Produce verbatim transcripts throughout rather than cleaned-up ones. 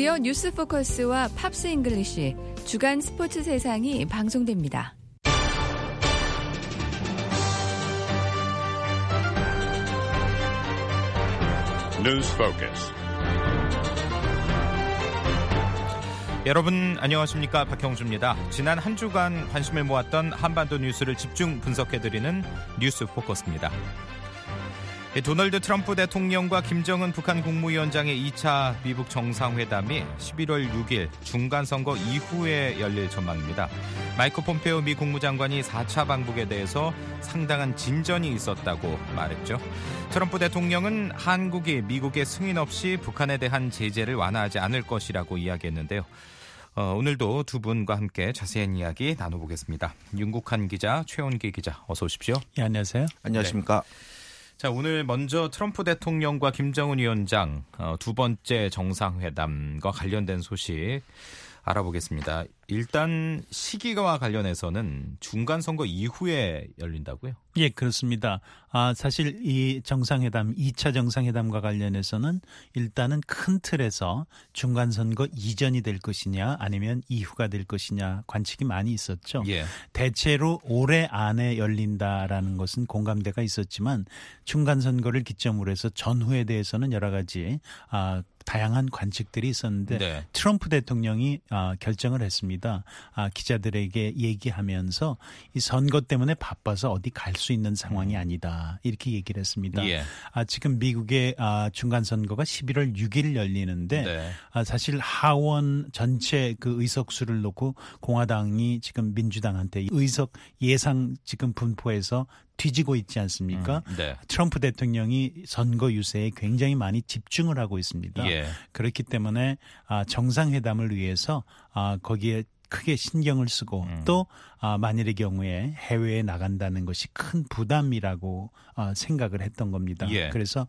라디오 뉴스 포커스와 팝스 잉글리쉬 주간 스포츠 세상이 방송됩니다. 뉴스 포커스. 여러분 안녕하십니까, 박형주입니다. 지난 한 주간 관심을 모았던 한반도 뉴스를 집중 분석해드리는 뉴스 포커스입니다. 도널드 트럼프 대통령과 김정은 북한 국무위원장의 이 차 미북 정상회담이 십일월 육일 중간선거 이후에 열릴 전망입니다. 마이크 폼페오 미 국무장관이 사 차 방북에 대해서 상당한 진전이 있었다고 말했죠. 트럼프 대통령은 한국이 미국의 승인 없이 북한에 대한 제재를 완화하지 않을 것이라고 이야기했는데요. 어, 오늘도 두 분과 함께 자세한 이야기 나눠보겠습니다. 윤국한 기자, 최원기 기자, 어서 오십시오. 예, 안녕하세요. 안녕하십니까. 네. 자, 오늘 먼저 트럼프 대통령과 김정은 위원장 어, 두 번째 정상회담과 관련된 소식 알아보겠습니다. 일단 시기와 관련해서는 중간선거 이후에 열린다고요? 예, 그렇습니다. 아, 사실 이 정상회담, 이 차 정상회담과 관련해서는 일단은 큰 틀에서 중간선거 이전이 될 것이냐 아니면 이후가 될 것이냐 관측이 많이 있었죠. 예. 대체로 올해 안에 열린다라는 것은 공감대가 있었지만 중간선거를 기점으로 해서 전후에 대해서는 여러 가지 아, 다양한 관측들이 있었는데 네. 트럼프 대통령이 아, 결정을 했습니다. 아, 기자들에게 얘기하면서 이 선거 때문에 바빠서 어디 갈 수 있는 상황이 아니다. 이렇게 얘기를 했습니다. 예. 아, 지금 미국의 아, 중간선거가 십일월 육일 열리는데 네. 아, 사실 하원 전체 그 의석수를 놓고 공화당이 지금 민주당한테 의석 예상 지금 분포에서 뒤지고 있지 않습니까? 음, 네. 트럼프 대통령이 선거 유세에 굉장히 많이 집중을 하고 있습니다. 예. 그렇기 때문에 정상회담을 위해서 거기에 크게 신경을 쓰고 음. 또 만일의 경우에 해외에 나간다는 것이 큰 부담이라고 생각을 했던 겁니다. 예. 그래서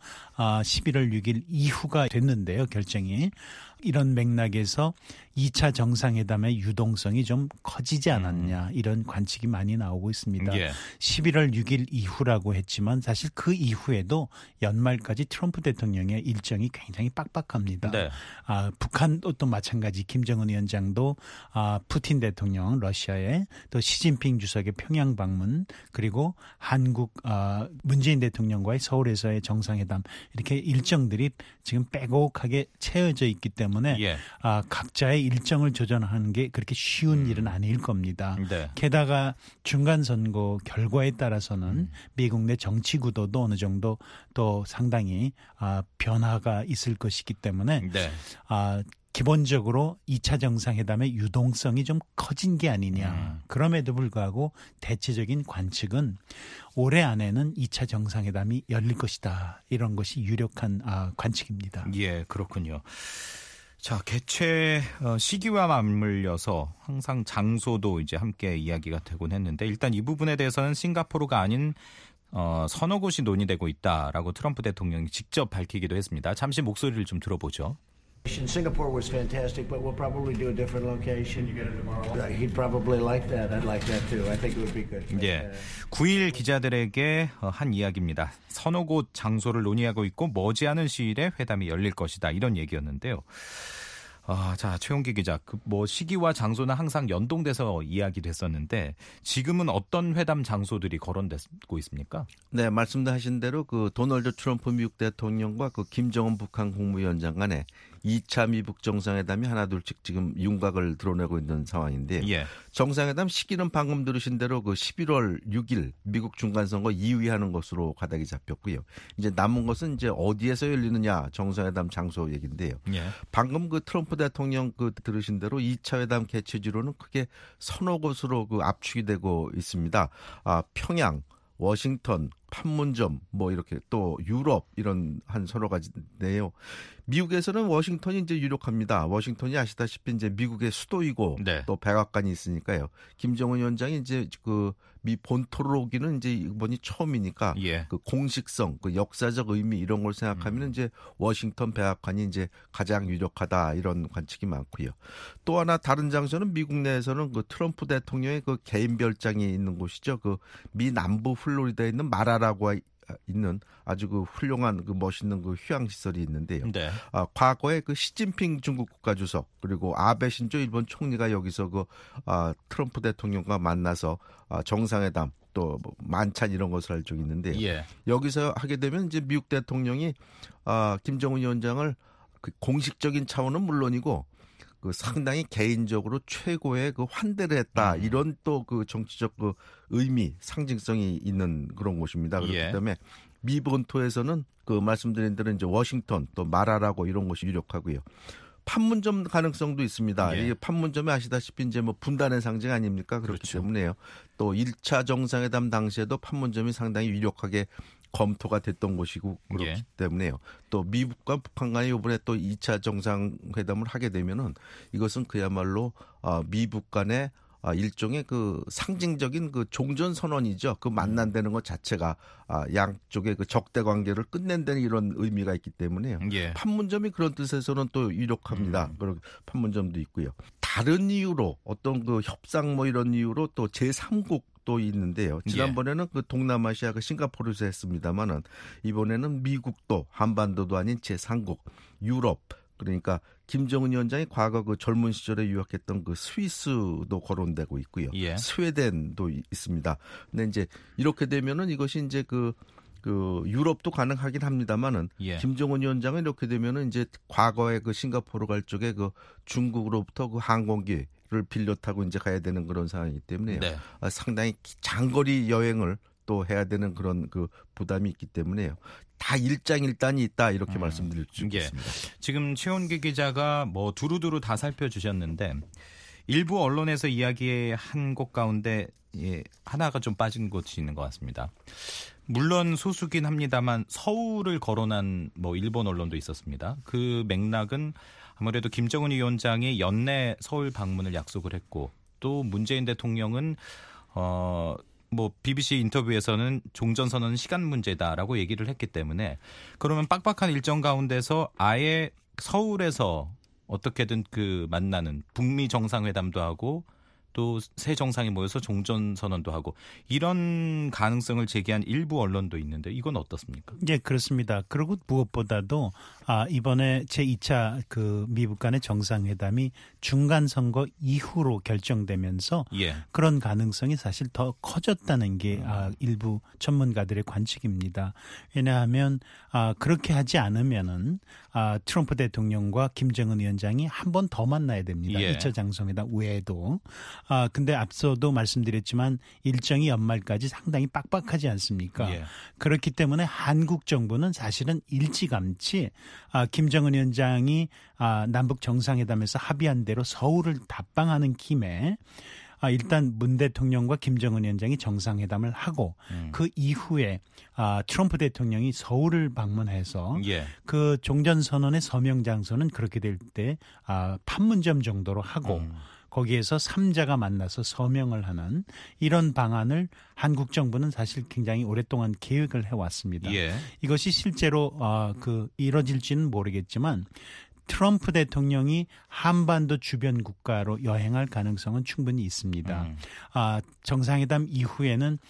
십일월 육일 이후가 됐는데요, 결정이. 이런 맥락에서 이 차 정상회담의 유동성이 좀 커지지 않았냐 이런 관측이 많이 나오고 있습니다. 예. 십일월 육일 이후라고 했지만 사실 그 이후에도 연말까지 트럼프 대통령의 일정이 굉장히 빡빡합니다. 네. 아, 북한도 또 마찬가지 김정은 위원장도 아, 푸틴 대통령 러시아에 또 시진핑 주석의 평양 방문 그리고 한국 아, 문재인 대통령과의 서울에서의 정상회담 이렇게 일정들이 지금 빼곡하게 채워져 있기 때문에 예. 아, 각자의 일정을 조정하는 게 그렇게 쉬운 음. 일은 아닐 겁니다. 네. 게다가 중간선거 결과에 따라서는 음. 미국 내 정치 구도도 어느 정도 또 상당히 아, 변화가 있을 것이기 때문에 네. 아, 기본적으로 이 차 정상회담의 유동성이 좀 커진 게 아니냐. 음. 그럼에도 불구하고 대체적인 관측은 올해 안에는 이 차 정상회담이 열릴 것이다. 이런 것이 유력한 아, 관측입니다. 예, 그렇군요. 자, 개최 시기와 맞물려서 항상 장소도 이제 함께 이야기가 되곤 했는데 일단 이 부분에 대해서는 싱가포르가 아닌 어, 서너 곳이 논의되고 있다라고 트럼프 대통령이 직접 밝히기도 했습니다. 잠시 목소리를 좀 들어보죠. Singapore was fantastic, but we'll probably do a different location. You get it tomorrow. He'd probably like that. I'd like that too. I think it would be good. 예, 구일 기자들에게 한 이야기입니다. 서너 곳 장소를 논의하고 있고 머지않은 시일에 회담이 열릴 것이다. 이런 얘기였는데요. 아, 자, 최용기 기자, 그 뭐 시기와 장소는 항상 연동돼서 이야기됐었는데 지금은 어떤 회담 장소들이 거론되고 있습니까? 네, 말씀하신 대로 그 도널드 트럼프 미국 대통령과 그 김정은 북한 국무위원장 간에 이 차 미북 정상회담이 하나둘씩 지금 윤곽을 드러내고 있는 상황인데 예. 정상회담 시기는 방금 들으신 대로 그 십일월 육일 미국 중간선거 이후에 하는 것으로 가닥이 잡혔고요. 이제 남은 것은 이제 어디에서 열리느냐 정상회담 장소 얘기인데요. 예. 방금 그 트럼프 대통령 그 들으신 대로 이 차 회담 개최지로는 크게 서너 곳으로 그 압축이 되고 있습니다. 아, 평양, 워싱턴, 판문점, 뭐 이렇게 또 유럽 이런 한 서너 가지인데요. 미국에서는 워싱턴이 이제 유력합니다. 워싱턴이 아시다시피 이제 미국의 수도이고 네. 또 백악관이 있으니까요. 김정은 위원장이 이제 그 미 본토로 오기는 이제 이번이 처음이니까 예. 그 공식성, 그 역사적 의미 이런 걸 생각하면 음. 이제 워싱턴 백악관이 이제 가장 유력하다 이런 관측이 많고요. 또 하나 다른 장소는 미국 내에서는 그 트럼프 대통령의 그 개인 별장이 있는 곳이죠. 그 미 남부 플로리다에 있는 마라라고 있는 아주 그 훌륭한 그 멋있는 그 휴양 시설이 있는데요. 네. 아, 과거에 그 시진핑 중국 국가주석 그리고 아베 신조 일본 총리가 여기서 그 아, 트럼프 대통령과 만나서 아, 정상회담 또 뭐 만찬 이런 것을 할 적이 있는데요. 예. 여기서 하게 되면 이제 미국 대통령이 아, 김정은 위원장을 그 공식적인 차원은 물론이고 그 상당히 개인적으로 최고의 그 환대를 했다. 음. 이런 또 그 정치적 그 의미, 상징성이 있는 그런 곳입니다. 그렇기 예. 때문에 미 본토에서는 그 말씀드린 대로 이제 워싱턴 또 마라라고 이런 곳이 유력하고요. 판문점 가능성도 있습니다. 예. 이게 판문점이 아시다시피 이제 뭐 분단의 상징 아닙니까? 그렇기 그렇죠. 때문에요. 또 일 차 정상회담 당시에도 판문점이 상당히 유력하게 검토가 됐던 곳이고 그렇기 예. 때문에요. 또 미국과 북한 간에 이번에 또 이 차 정상회담을 하게 되면은 이것은 그야말로 미북 간의 일종의 그 상징적인 그 종전 선언이죠. 그 만난다는 것 자체가 양쪽의 그 적대 관계를 끝낸다는 이런 의미가 있기 때문에요. 예. 판문점이 그런 뜻에서는 또 유력합니다. 음. 그런 판문점도 있고요. 다른 이유로 어떤 그 협상 뭐 이런 이유로 또 제삼국 또 있는데요. 지난번에는 그 동남아시아 그 싱가포르에서 했습니다만은 이번에는 미국도 한반도도 아닌 제삼국 유럽 그러니까 김정은 위원장이 과거 그 젊은 시절에 유학했던 그 스위스도 거론되고 있고요. 예. 스웨덴도 있습니다. 근데 이제 이렇게 되면은 이것이 이제 그 그 유럽도 가능하긴 합니다만은 예. 김정은 위원장은 이렇게 되면은 이제 과거에 그 싱가포르 갈 쪽에 그 중국으로부터 그 항공기 를 빌려 타고 이제 가야 되는 그런 상황이기 때문에요. 네. 아, 상당히 장거리 여행을 또 해야 되는 그런 그 부담이 있기 때문에요. 다 일장일단이 있다 이렇게 음, 말씀드릴 수 있겠습니다. 예. 지금 최원기 기자가 뭐 두루두루 다 살펴주셨는데 일부 언론에서 이야기한 곳 가운데 예, 하나가 좀 빠진 곳이 있는 것 같습니다. 물론 소수긴 합니다만 서울을 거론한 뭐 일본 언론도 있었습니다. 그 맥락은 아무래도 김정은 위원장이 연내 서울 방문을 약속을 했고 또 문재인 대통령은 어 뭐 비비씨 인터뷰에서는 종전선언은 시간 문제다라고 얘기를 했기 때문에 그러면 빡빡한 일정 가운데서 아예 서울에서 어떻게든 그 만나는 북미 정상회담도 하고 또 새 정상이 모여서 종전선언도 하고 이런 가능성을 제기한 일부 언론도 있는데 이건 어떻습니까? 예, 그렇습니다. 그리고 무엇보다도 아, 이번에 제이 차 그 미국 간의 정상회담이 중간 선거 이후로 결정되면서 예. 그런 가능성이 사실 더 커졌다는 게 아, 일부 전문가들의 관측입니다. 왜냐하면 아, 그렇게 하지 않으면은 아, 트럼프 대통령과 김정은 위원장이 한 번 더 만나야 됩니다. 예. 이 차 정상회담 외에도. 아, 근데 앞서도 말씀드렸지만 일정이 연말까지 상당히 빡빡하지 않습니까? 예. 그렇기 때문에 한국 정부는 사실은 일찌감치 아, 김정은 위원장이 아, 남북 정상회담에서 합의한 대로 서울을 답방하는 김에 아, 일단 문 대통령과 김정은 위원장이 정상회담을 하고 음. 그 이후에 아, 트럼프 대통령이 서울을 방문해서 예. 그 종전선언의 서명 장소는 그렇게 될 때 아, 판문점 정도로 하고 음. 거기에서 삼자가 만나서 서명을 하는 이런 방안을 한국 정부는 사실 굉장히 오랫동안 계획을 해왔습니다. 예. 이것이 실제로 어, 그 이뤄질지는 모르겠지만 트럼프 대통령이 한반도 주변 국가로 여행할 가능성은 충분히 있습니다. 음. 아, 정상회담 이후에는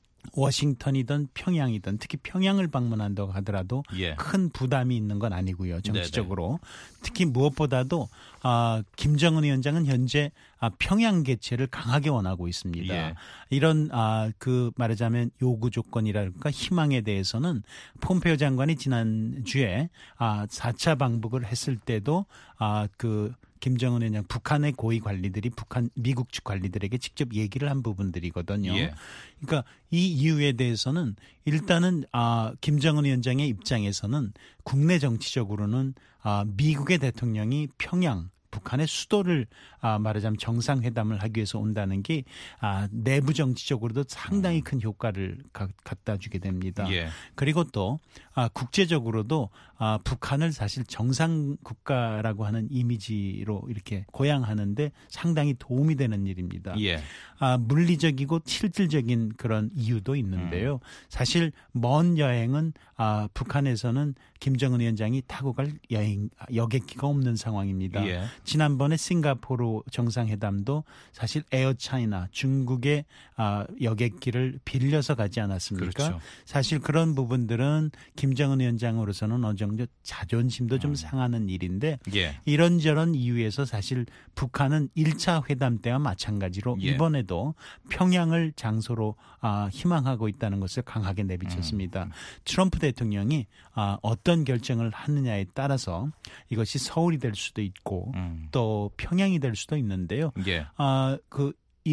워싱턴이든 평양이든 특히 평양을 방문한다고 하더라도 예. 큰 부담이 있는 건 아니고요. 정치적으로. 네네. 특히 무엇보다도 아, 김정은 위원장은 현재 아, 평양 개최를 강하게 원하고 있습니다. 예. 이런 아, 그 말하자면 요구 조건이랄까 희망에 대해서는 폼페이오 장관이 지난주에 아, 사 차 방북을 했을 때도 아, 그 김정은 위원장 북한의 고위 관리들이 북한 미국 측 관리들에게 직접 얘기를 한 부분들이거든요. 예. 그러니까 이 이유에 대해서는 일단은 아, 김정은 위원장의 입장에서는 국내 정치적으로는 아, 미국의 대통령이 평양 북한의 수도를 아, 말하자면 정상회담을 하기 위해서 온다는 게 아, 내부 정치적으로도 상당히 큰 효과를 가, 갖다 주게 됩니다. 예. 그리고 또 아, 국제적으로도 아, 북한을 사실 정상 국가라고 하는 이미지로 이렇게 고양하는데 상당히 도움이 되는 일입니다. 예. 아, 물리적이고 실질적인 그런 이유도 있는데요. 음. 사실 먼 여행은 아, 북한에서는 김정은 위원장이 타고 갈 여행 여객기가 없는 상황입니다. 예. 지난번에 싱가포르 정상회담도 사실 에어차이나 중국의 아, 여객기를 빌려서 가지 않았습니까? 그렇죠. 사실 그런 부분들은 김정은 위원장으로서는 어느 정도 자존심도 좀 상하는 일인데 예. 이런저런 이유에서 사실 북한은 일 차 회담 때와 마찬가지로 예. 이번에도 평양을 장소로 아, 희망하고 있다는 것을 강하게 내비쳤습니다. 음. 트럼프 대통령이 아, 어떤 결정을 하느냐에 따라서 이것이 서울이 될 수도 있고 음. 또 평양이 될 수도 있는데요. 예. 아, 그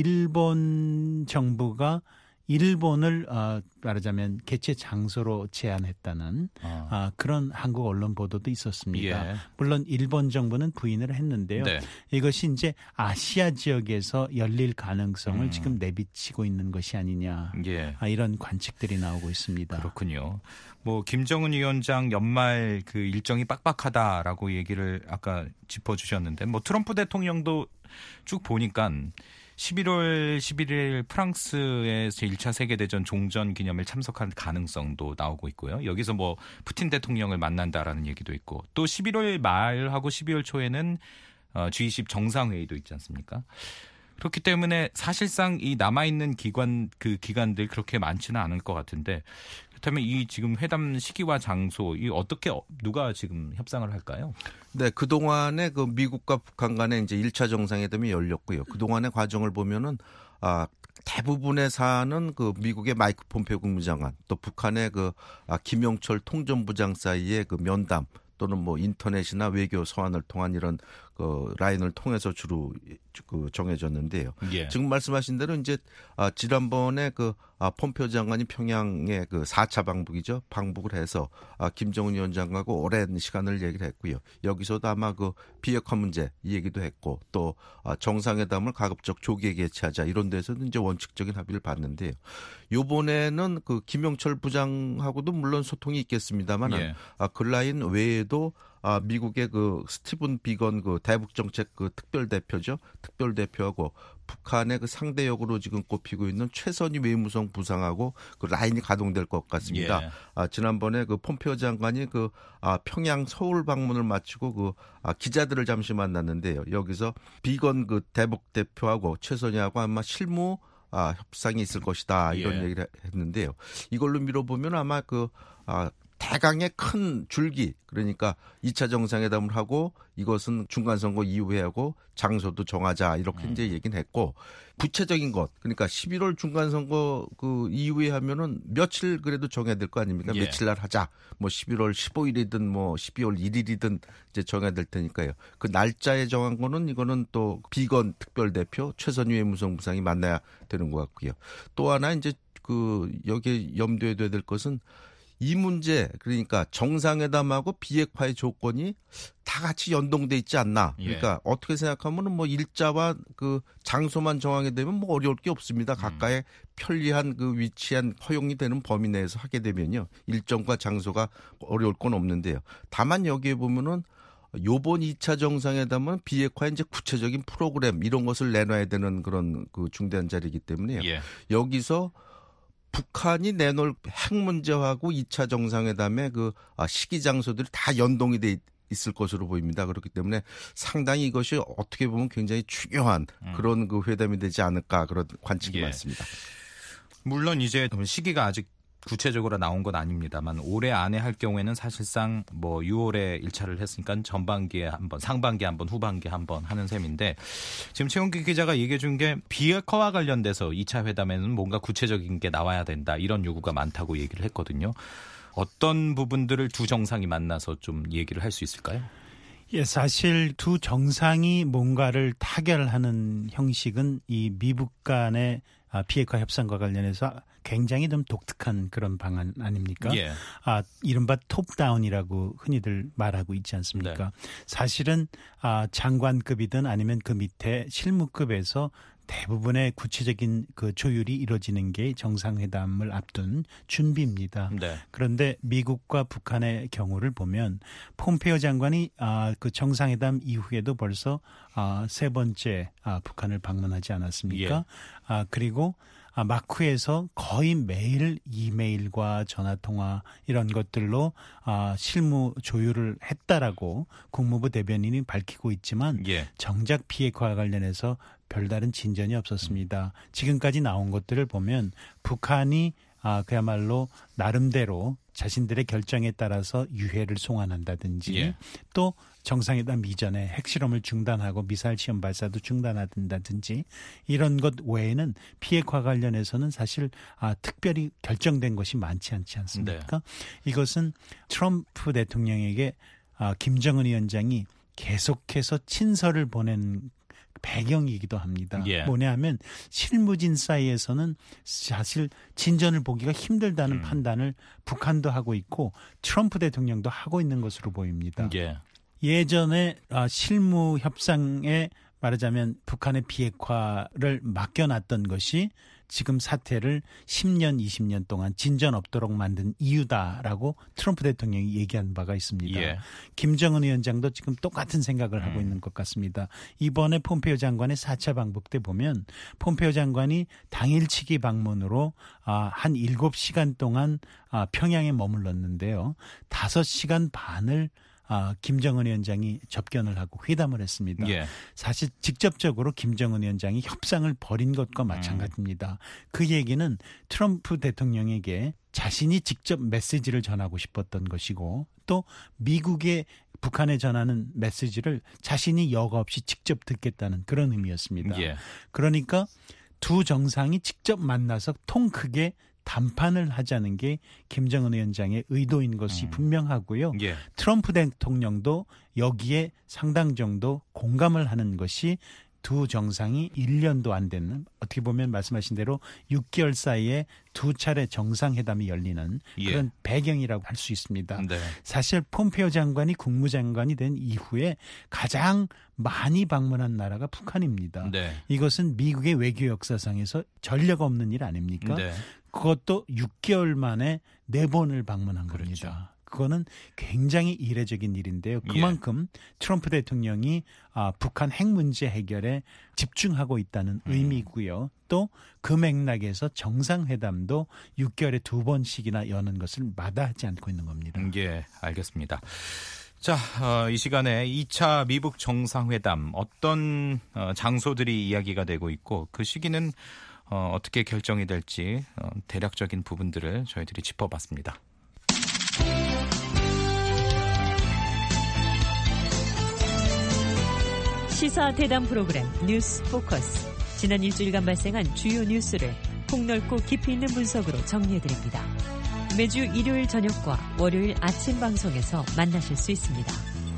일본 정부가 일본을 어, 말하자면 개최 장소로 제안했다는 어. 어, 그런 한국 언론 보도도 있었습니다. 예. 물론 일본 정부는 부인을 했는데요. 네. 이것이 이제 아시아 지역에서 열릴 가능성을 음. 지금 내비치고 있는 것이 아니냐. 예. 아, 이런 관측들이 나오고 있습니다. 그렇군요. 뭐 김정은 위원장 연말 그 일정이 빡빡하다라고 얘기를 아까 짚어주셨는데 뭐 트럼프 대통령도 쭉 보니까 십일월 십일일 프랑스의 제일 차 세계대전 종전 기념일 참석할 가능성도 나오고 있고요. 여기서 뭐 푸틴 대통령을 만난다라는 얘기도 있고 또 십일월 말하고 십이월 초에는 지 이십 정상회의도 있지 않습니까? 그렇기 때문에 사실상 이 남아있는 기관 그 기간들 그렇게 많지는 않을 것 같은데 그렇다면 이 지금 회담 시기와 장소 이 어떻게 누가 지금 협상을 할까요? 네, 그 동안에 그 미국과 북한 간에 이제 일 차 정상회담이 열렸고요. 그 동안의 과정을 보면은 아 대부분의 사안은 그 미국의 마이크 폼페오 국무장관 또 북한의 그 아, 김영철 통전부장 사이의 그 면담 또는 뭐 인터넷이나 외교 서한을 통한 이런 그 라인을 통해서 주로 그 정해졌는데요. 예. 지금 말씀하신 대로 이제 아, 지난번에 그 아, 폼페오 장관이 평양에 그 사 차 방북이죠. 방북을 해서 아, 김정은 위원장하고 오랜 시간을 얘기를 했고요. 여기서도 아마 그 비핵화 문제 이 얘기도 했고 또 아, 정상회담을 가급적 조기에 개최하자 이런 데서도 이제 원칙적인 합의를 봤는데요. 이번에는 그 김영철 부장하고도 물론 소통이 있겠습니다만 예. 아, 그 라인 외에도 아, 미국의 그 스티븐 비건 그 대북 정책 그 특별 대표죠. 특별 대표하고 북한의 그 상대역으로 지금 꼽히고 있는 최선희 외무성 부상하고 그 라인이 가동될 것 같습니다. 예. 아, 지난번에 그 폼페오 장관이 그 아, 평양 서울 방문을 마치고 그 아, 기자들을 잠시 만났는데요. 여기서 비건 그 대북 대표하고 최선희하고 아마 실무 아, 협상이 있을 것이다 이런 예. 얘기를 했는데요. 이걸로 미뤄보면 아마 그 아, 대강의 큰 줄기 그러니까 이 차 정상회담을 하고 이것은 중간선거 이후에 하고 장소도 정하자 이렇게 음. 이제 얘기는 했고 구체적인 것 그러니까 십일월 중간선거 그 이후에 하면은 며칠 그래도 정해야 될 거 아닙니까? 예. 며칠 날 하자 뭐 십일월 십오일이든 뭐 십이월 일일이든 이제 정해야 될 테니까요. 그 날짜에 정한 거는 이거는 또 비건 특별대표 최선희 외무성 부상이 만나야 되는 것 같고요. 또 하나 이제 그 여기에 염두에 둬야 될 것은 이 문제 그러니까 정상회담하고 비핵화의 조건이 다 같이 연동돼 있지 않나. 그러니까 예. 어떻게 생각하면은 뭐 일자와 그 장소만 정하게 되면 뭐 어려울 게 없습니다. 가까이 음. 편리한 그 위치한 허용이 되는 범위 내에서 하게 되면요. 일정과 장소가 어려울 건 없는데요. 다만 여기에 보면은 요번 이 차 정상회담은 비핵화의 이제 구체적인 프로그램 이런 것을 내놔야 되는 그런 그 중대한 자리이기 때문에요. 예. 여기서 북한이 내놓을 핵 문제하고 이 차 정상회담의 그 시기 장소들이 다 연동이 돼 있을 것으로 보입니다. 그렇기 때문에 상당히 이것이 어떻게 보면 굉장히 중요한 음. 그런 그 회담이 되지 않을까 그런 관측이 예. 많습니다. 물론 이제 시기가 아직 구체적으로 나온 건 아닙니다만 올해 안에 할 경우에는 사실상 뭐 유월에 일 차를 했으니까 전반기에 한 번, 상반기에 한 번, 후반기에 한 번 하는 셈인데 지금 최용기 기자가 얘기해 준 게 비핵화와 관련돼서 이 차 회담에는 뭔가 구체적인 게 나와야 된다 이런 요구가 많다고 얘기를 했거든요. 어떤 부분들을 두 정상이 만나서 좀 얘기를 할 수 있을까요? 예, 사실 두 정상이 뭔가를 타결하는 형식은 이 미북 간의 비핵화 협상과 관련해서 굉장히 좀 독특한 그런 방안 아닙니까? 예. 아, 이른바 톱다운이라고 흔히들 말하고 있지 않습니까? 네. 사실은 아, 장관급이든 아니면 그 밑에 실무급에서 대부분의 구체적인 그 조율이 이루어지는 게 정상회담을 앞둔 준비입니다. 네. 그런데 미국과 북한의 경우를 보면 폼페이오 장관이 아, 그 정상회담 이후에도 벌써 아, 세 번째 아, 북한을 방문하지 않았습니까? 예. 아, 그리고 아, 마쿠에서 거의 매일 이메일과 전화통화 이런 것들로 아, 실무 조율을 했다라고 국무부 대변인이 밝히고 있지만 예. 정작 비핵화 관련해서 별다른 진전이 없었습니다. 지금까지 나온 것들을 보면 북한이 아, 그야말로 나름대로 자신들의 결정에 따라서 유해를 송환한다든지 예. 또 정상회담 이전에 핵실험을 중단하고 미사일 시험 발사도 중단한다든지 이런 것 외에는 비핵화 관련해서는 사실 아, 특별히 결정된 것이 많지 않지 않습니까? 네. 이것은 트럼프 대통령에게 아, 김정은 위원장이 계속해서 친서를 보낸 배경이기도 합니다. 예. 뭐냐 하면 실무진 사이에서는 사실 진전을 보기가 힘들다는 음. 판단을 북한도 하고 있고 트럼프 대통령도 하고 있는 것으로 보입니다. 예. 예전에 실무 협상에 말하자면 북한의 비핵화를 맡겨놨던 것이 지금 사태를 십 년, 이십 년 동안 진전 없도록 만든 이유다라고 트럼프 대통령이 얘기한 바가 있습니다. 예. 김정은 위원장도 지금 똑같은 생각을 음. 하고 있는 것 같습니다. 이번에 폼페이오 장관의 사 차 방북 때 보면 폼페이오 장관이 당일치기 방문으로 한 일곱 시간 동안 평양에 머물렀는데요. 다섯 시간 반을 아, 김정은 위원장이 접견을 하고 회담을 했습니다. 예. 사실 직접적으로 김정은 위원장이 협상을 벌인 것과 마찬가지입니다. 음. 그 얘기는 트럼프 대통령에게 자신이 직접 메시지를 전하고 싶었던 것이고 또 미국의 북한에 전하는 메시지를 자신이 여과 없이 직접 듣겠다는 그런 의미였습니다. 예. 그러니까 두 정상이 직접 만나서 통 크게 담판을 하자는 게 김정은 위원장의 의도인 것이 음. 분명하고요. 예. 트럼프 대통령도 여기에 상당 정도 공감을 하는 것이 두 정상이 일 년도 안 되는 어떻게 보면 말씀하신 대로 육 개월 사이에 두 차례 정상회담이 열리는 예. 그런 배경이라고 할 수 있습니다. 네. 사실 폼페이오 장관이 국무장관이 된 이후에 가장 많이 방문한 나라가 북한입니다. 네. 이것은 미국의 외교 역사상에서 전례가 없는 일 아닙니까? 네. 그것도 육 개월 만에 네 번을 방문한 그렇죠. 겁니다. 그거는 굉장히 이례적인 일인데요. 그만큼 예. 트럼프 대통령이 아, 북한 핵 문제 해결에 집중하고 있다는 음. 의미고요. 또 그 맥락에서 정상회담도 육 개월에 두 번씩이나 여는 것을 마다하지 않고 있는 겁니다. 예, 알겠습니다. 자, 어, 이 시간에 이 차 미북 정상회담 어떤 어, 장소들이 이야기가 되고 있고 그 시기는 어, 어떻게 결정이 될지 어, 대략적인 부분들을 저희들이 짚어봤습니다. 시사 대담 프로그램 뉴스 포커스. 지난 일주일간 발생한 주요 뉴스를 폭넓고 깊이 있는 분석으로 정리해드립니다. 매주 일요일 저녁과 월요일 아침 방송에서 만나실 수 있습니다.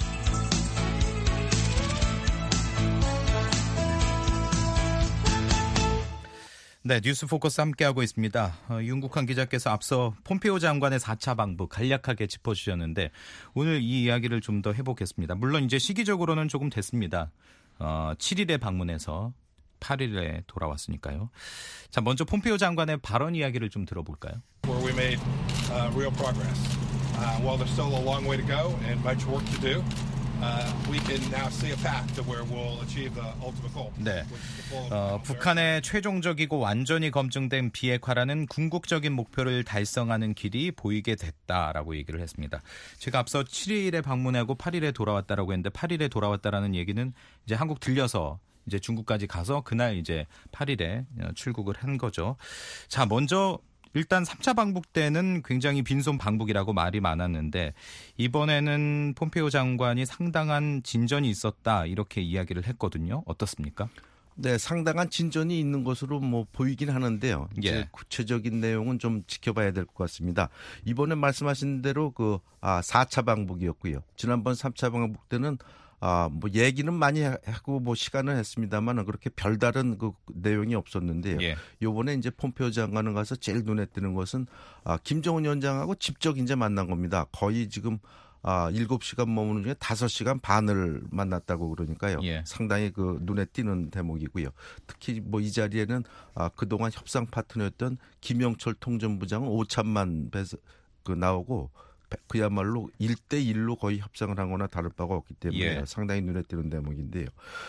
네, 뉴스 포커스 함께하고 있습니다. 어, 윤국환 기자께서 앞서 폼페이오 장관의 사 차 방북 간략하게 짚어주셨는데 오늘 이 이야기를 좀 더 해보겠습니다. 물론 이제 시기적으로는 조금 됐습니다. 어, 칠 일에 방문해서 팔 일에 돌아왔으니까요. 자, 먼저 폼페이오 장관의 발언 이야기를 좀 들어볼까요? Where we made uh, real progress. Uh, while there's still a long way to go and much work to do. Uh, we can now see a path to where we'll achieve the ultimate goal. 네, 어, 북한의 최종적이고 완전히 검증된 비핵화라는 궁극적인 목표를 달성하는 길이 보이게 됐다라고 얘기를 했습니다. 제가 앞서 칠 일에 방문하고 팔 일에 돌아왔다라고 했는데 팔 일에 돌아왔다라는 얘기는 이제 한국 들려서 이제 중국까지 가서 그날 이제 팔 일에 출국을 한 거죠. 자, 먼저 일단 삼 차 방북 때는 굉장히 빈손 방북이라고 말이 많았는데 이번에는 폼페이오 장관이 상당한 진전이 있었다 이렇게 이야기를 했거든요. 어떻습니까? 네, 상당한 진전이 있는 것으로 뭐 보이긴 하는데요. 이제 예. 구체적인 내용은 좀 지켜봐야 될 것 같습니다. 이번에 말씀하신 대로 그 아, 사 차 방북이었고요. 지난번 삼 차 방북 때는 아, 뭐 얘기는 많이 하고 뭐 시간은 했습니다만 그렇게 별다른 그 내용이 없었는데요. 예. 이번에 이제 폼페이오 장관을 가서 제일 눈에 띄는 것은 아, 김정은 위원장하고 직접 이제 만난 겁니다. 거의 지금 아, 일곱 시간 머무는 중에 다섯 시간 반을 만났다고 그러니까요. 예. 상당히 그 눈에 띄는 대목이고요. 특히 뭐 이 자리에는 아, 그동안 협상 파트너였던 김영철 통전부장은 오천만 배서 그 나오고 그야말로 일 대 일로 거의 협상을 한 거나 다를 바가 없기 때문에 예. 상당히 눈에 띄는 대목인데요.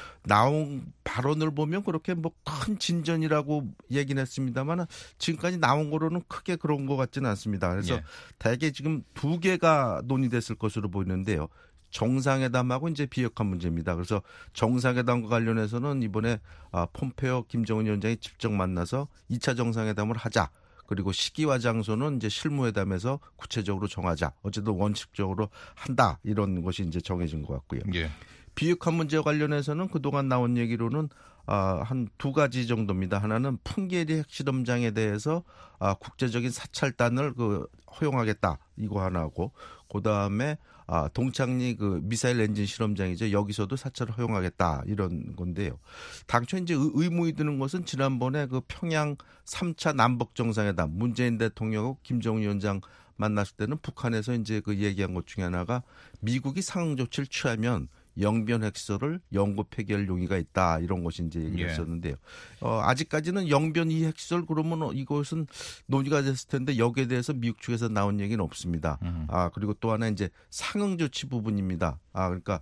나온 발언을 보면 그렇게 뭐 큰 진전이라고 얘기는 했습니다만 지금까지 나온 거로는 크게 그런 것 같지는 않습니다. 그래서 예. 대개 지금 두 개가 논의됐을 것으로 보이는데요. 정상회담하고 이제 비핵화 문제입니다. 그래서 정상회담과 관련해서는 이번에 아, 폼페오 김정은 위원장이 직접 만나서 이 차 정상회담을 하자. 그리고 시기와 장소는 이제 실무회담에서 구체적으로 정하자. 어쨌든 원칙적으로 한다. 이런 것이 이제 정해진 것 같고요. 예. 비핵화 문제와 관련해서는 그동안 나온 얘기로는 아, 한 두 가지 정도입니다. 하나는 풍계리 핵실험장에 대해서 아, 국제적인 사찰단을 그 허용하겠다. 이거 하나고 그다음에 아, 동창리 그 미사일 엔진 실험장이죠. 여기서도 사찰을 허용하겠다. 이런 건데요. 당초 이제 의문이 드는 것은 지난번에 그 평양 삼 차 남북 정상회담 문재인 대통령하고 김정은 위원장 만났을 때는 북한에서 이제 그 얘기한 것 중에 하나가 미국이 상응 조치를 취하면 영변 핵시설을 영구 폐기할 용의가 있다. 이런 것이 이제 얘기를 예. 했었는데요. 어, 아직까지는 영변 이 핵시설 그러면 이것은 논의가 됐을 텐데 여기에 대해서 미국 측에서 나온 얘기는 없습니다. 음. 아, 그리고 또 하나 이제 상응 조치 부분입니다. 아, 그러니까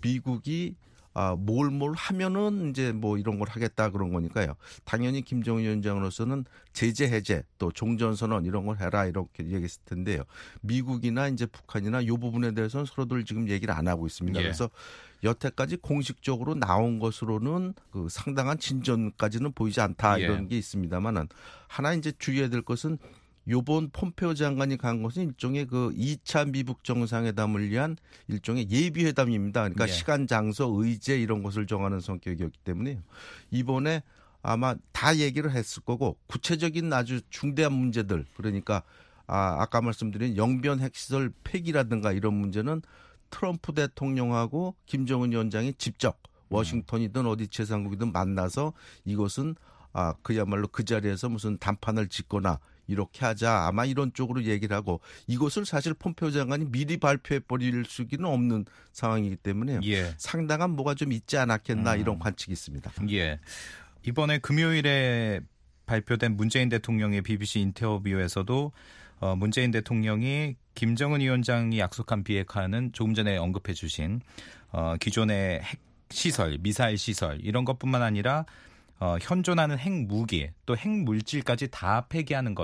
미국이 아, 뭘 뭘 하면은 이제 뭐 이런 걸 하겠다 그런 거니까요. 당연히 김정은 위원장으로서는 제재 해제 또 종전선언 이런 걸 해라 이렇게 얘기했을 텐데요. 미국이나 이제 북한이나 이 부분에 대해서는 서로들 지금 얘기를 안 하고 있습니다. 예. 그래서 여태까지 공식적으로 나온 것으로는 그 상당한 진전까지는 보이지 않다 이런 예. 게 있습니다만은 하나 이제 주의해야 될 것은 요번 폼페오 장관이 간 것은 일종의 그 이 차 미북 정상회담을 위한 일종의 예비회담입니다. 그러니까 예. 시간, 장소, 의제 이런 것을 정하는 성격이었기 때문에 이번에 아마 다 얘기를 했을 거고 구체적인 아주 중대한 문제들 그러니까 아, 아까 말씀드린 영변 핵시설 폐기라든가 이런 문제는 트럼프 대통령하고 김정은 위원장이 직접 워싱턴이든 어디 제삼국이든 만나서 이것은 아, 그야말로 그 자리에서 무슨 단판을 짓거나 이렇게 하자 아마 이런 쪽으로 얘기를 하고 이것을 사실 폼페오 장관이 미리 발표해 버릴 수는 없는 상황이기 때문에 예. 상당한 뭐가 좀 있지 않았겠나 음. 이런 관측이 있습니다. 예. 이번에 금요일에 발표된 문재인 대통령의 비비씨 인터뷰에서도 어, 문재인 대통령이 김정은 위원장이 약속한 비핵화는 조금 전에 언급해 주신 어, 기존의 핵 시설, 미사일 시설 이런 것뿐만 아니라 어, 현존하는 핵무기 또 핵물질까지 다 폐기하는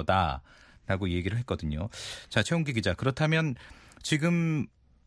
거다라고 얘기를 했거든요. 자, 최홍기 기자. 그렇다면 지금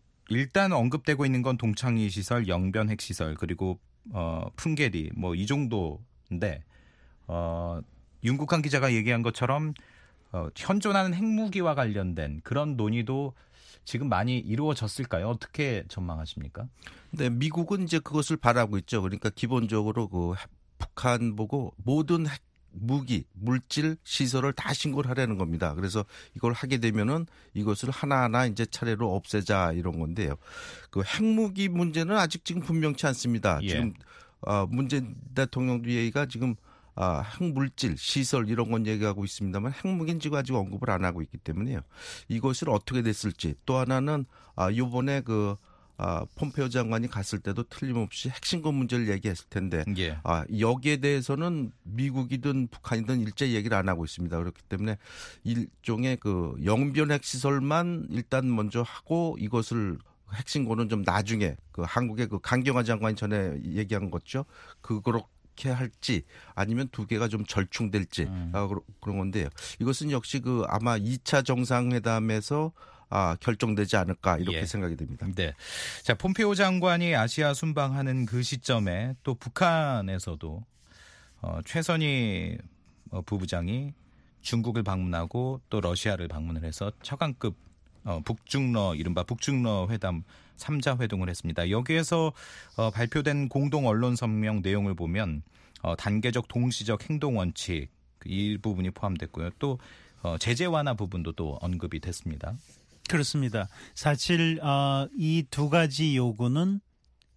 일단 언급되고 있는 건 동창리 시설, 영변 핵시설 그리고 어, 풍계리 뭐 이 정도인데 어, 윤국한 기자가 얘기한 것처럼 어, 현존하는 핵무기와 관련된 그런 논의도 지금 많이 이루어졌을까요? 어떻게 전망하십니까? 네, 미국은 이제 그것을 바라고 있죠. 그러니까 기본적으로 그 북한 보고 모든 핵 무기, 물질, 시설을 다 신고를 하려는 겁니다. 그래서 이걸 하게 되면은 이것을 하나하나 이제 차례로 없애자 이런 건데요. 그 핵무기 문제는 아직 지금 분명치 않습니다. 예. 지금 어, 문재인 대통령도 얘기가 지금 아, 핵물질, 시설 이런 건 얘기하고 있습니다만 핵무기는 지금 아직 언급을 안 하고 있기 때문에요. 이것을 어떻게 됐을지 또 하나는 아, 이번에 그 아, 폼페오 장관이 갔을 때도 틀림없이 핵신고 문제를 얘기했을 텐데 예. 아, 여기에 대해서는 미국이든 북한이든 일제 얘기를 안 하고 있습니다. 그렇기 때문에 일종의 그 영변 핵시설만 일단 먼저 하고 이것을 핵신고는 좀 나중에 그 한국의 그 강경화 장관이 전에 얘기한 거죠. 그렇게 할지 아니면 두 개가 좀 절충될지 음. 아, 그런 건데요. 이것은 역시 그 아마 이 차 정상회담에서 아, 결정되지 않을까 이렇게 예. 생각이 됩니다. 네. 자, 폼페오 장관이 아시아 순방하는 그 시점에 또 북한에서도 어, 최선희 어, 부부장이 중국을 방문하고 또 러시아를 방문을 해서 차관급 어, 북중러 이른바 북중러 회담 삼 자 회동을 했습니다. 여기에서 어, 발표된 공동 언론 성명 내용을 보면 어, 단계적 동시적 행동 원칙 이 부분이 포함됐고요. 또 어, 제재 완화 부분도 또 언급이 됐습니다. 그렇습니다. 사실 어, 이 두 가지 요구는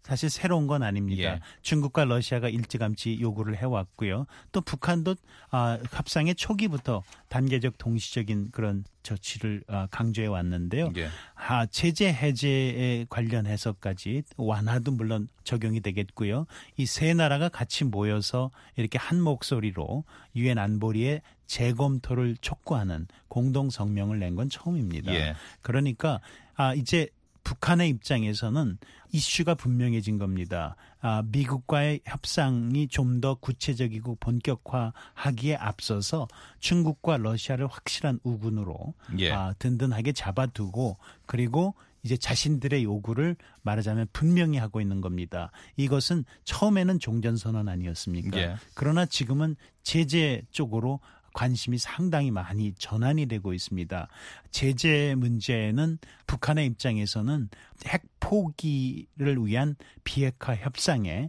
사실 새로운 건 아닙니다. 예. 중국과 러시아가 일찌감치 요구를 해왔고요. 또 북한도 아, 협상의 초기부터 단계적 동시적인 그런 조치를 아, 강조해 왔는데요. 예. 아, 제재 해제에 관련해서까지 완화도 물론 적용이 되겠고요. 이 세 나라가 같이 모여서 이렇게 한 목소리로 유엔 안보리의 재검토를 촉구하는 공동 성명을 낸 건 처음입니다. 예. 그러니까 아, 이제 북한의 입장에서는 이슈가 분명해진 겁니다. 아, 미국과의 협상이 좀 더 구체적이고 본격화하기에 앞서서 중국과 러시아를 확실한 우군으로 예. 아, 든든하게 잡아두고 그리고 이제 자신들의 요구를 말하자면 분명히 하고 있는 겁니다. 이것은 처음에는 종전선언 아니었습니까? 예. 그러나 지금은 제재 쪽으로 관심이 상당히 많이 전환이 되고 있습니다. 제재 문제는 북한의 입장에서는 핵 포기를 위한 비핵화 협상의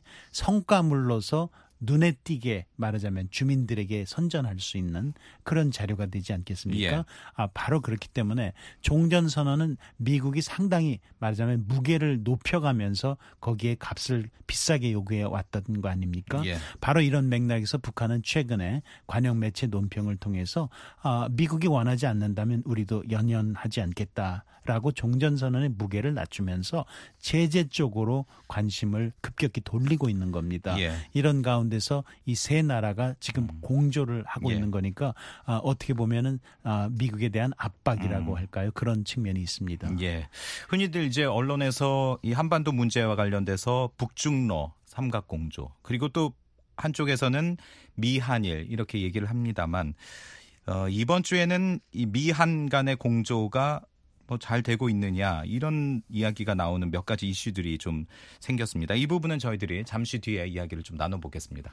성과물로서 눈에 띄게 말하자면 주민들에게 선전할 수 있는 그런 자료가 되지 않겠습니까? 예. 아, 바로 그렇기 때문에 종전선언은 미국이 상당히 말하자면 무게를 높여가면서 거기에 값을 비싸게 요구해 왔던 거 아닙니까? 예. 바로 이런 맥락에서 북한은 최근에 관영 매체 논평을 통해서 아, 미국이 원하지 않는다면 우리도 연연하지 않겠다라고 종전선언의 무게를 낮추면서 제재 쪽으로 관심을 급격히 돌리고 있는 겁니다. 예. 이런 가운데서 이 세 나라가 지금 음. 공조를 하고 예. 있는 거니까 아, 어떻게 보면은 아, 미국에 대한 압박이라고 음. 할까요? 그런 측면이 있습니다. 예. 흔히들 이제 언론에서 이 한반도 문제와 관련돼서 북중러 삼각공조 그리고 또 한쪽에서는 미한일 이렇게 얘기를 합니다만 어, 이번 주에는 이 미한 간의 공조가 뭐 잘 되고 있느냐 이런 이야기가 나오는 몇 가지 이슈들이 좀 생겼습니다. 이 부분은 저희들이 잠시 뒤에 이야기를 좀 나눠보겠습니다.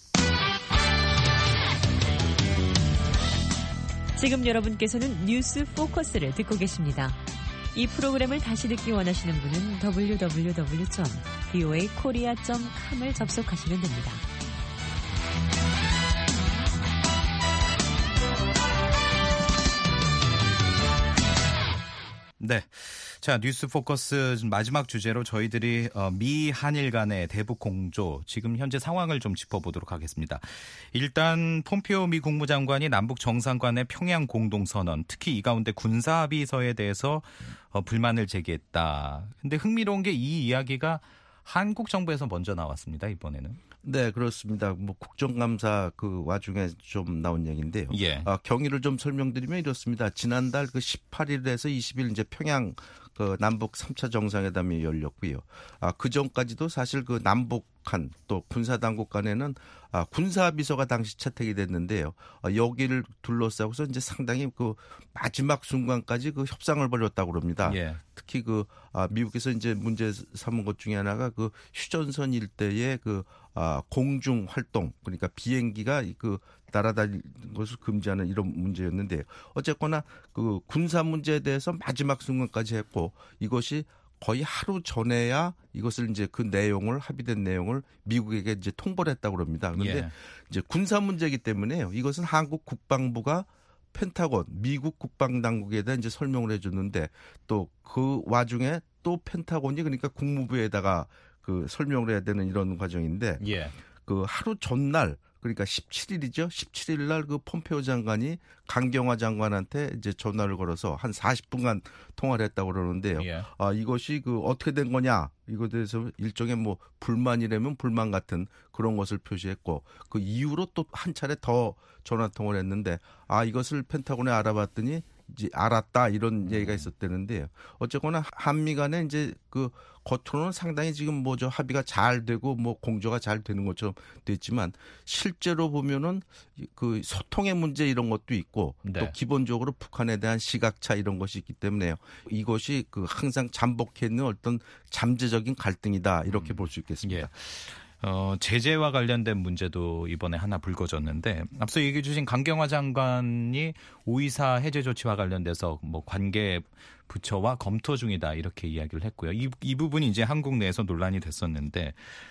지금 여러분께서는 뉴스 포커스를 듣고 계십니다. 이 프로그램을 다시 듣기 원하시는 분은 더블유 더블유 더블유 점 브이오에이 코리아 점 컴을 접속하시면 됩니다. 네. 자, 뉴스 포커스 마지막 주제로 저희들이 미 한일 간의 대북 공조 지금 현재 상황을 좀 짚어보도록 하겠습니다. 일단 폼페오 미 국무장관이 남북 정상 간의 평양 공동선언, 특히 이 가운데 군사합의서에 대해서 불만을 제기했다. 근데 흥미로운 게 이 이야기가 한국 정부에서 먼저 나왔습니다. 이번에는. 네, 그렇습니다. 뭐 국정감사 그 와중에 좀 나온 얘기인데요. 예. 아, 경위를 좀 설명드리면 이렇습니다. 지난달 그 십팔 일에서 이십 일 이제 평양 그 남북 삼 차 정상회담이 열렸고요. 아, 그 전까지도 사실 그 남북한 또 군사당국 간에는 아, 군사합의서가 당시 채택이 됐는데요. 아, 여기를 둘러싸고서 이제 상당히 그 마지막 순간까지 그 협상을 벌였다고 그럽니다. 예. 특히 그 아, 미국에서 이제 문제 삼은 것 중에 하나가 그 휴전선 일대의 그 아, 공중 활동 그러니까 비행기가 그 날아다니는 것을 금지하는 이런 문제였는데 어쨌거나 그 군사 문제에 대해서 마지막 순간까지 했고 이것이 거의 하루 전에야 이것을 이제 그 내용을 합의된 내용을 미국에게 이제 통보를 했다고 그럽니다. 그런데 예. 이제 군사 문제이기 때문에요. 이것은 한국 국방부가 펜타곤, 미국 국방당국에 대한 이제 설명을 해줬는데 또 그 와중에 또 펜타곤이 그러니까 국무부에다가 그 설명을 해야 되는 이런 과정인데 예. 그 하루 전날 그러니까 십칠 일이죠. 십칠 일 날 그 폼페오 장관이 강경화 장관한테 이제 전화를 걸어서 한 사십 분간 통화를 했다고 그러는데요. 예. 아, 이것이 그 어떻게 된 거냐? 이거에 대해서 일종의 뭐 불만이라면 불만 같은 그런 것을 표시했고 그 이후로 또 한 차례 더 전화 통화를 했는데 아, 이것을 펜타곤에 알아봤더니 이제 알았다 이런 얘기가 있었다는데요. 어쨌거나 한미 간에 이제 그 겉으로는 상당히 지금 뭐죠 합의가 잘 되고 뭐 공조가 잘 되는 것처럼 됐지만 실제로 보면은 그 소통의 문제 이런 것도 있고 네. 또 기본적으로 북한에 대한 시각차 이런 것이 있기 때문에요. 이것이 그 항상 잠복해 있는 어떤 잠재적인 갈등이다 이렇게 음. 볼 수 있겠습니다. 예. 어, 제재와 관련된 문제도 이번에 하나 불거졌는데 앞서 얘기해 주신 강경화 장관이 오이사 해제 조치와 관련돼서 뭐 관계 부처와 검토 중이다 이렇게 이야기를 했고요. 이, 이 부분이 이제 한국 내에서 논란이 됐었는데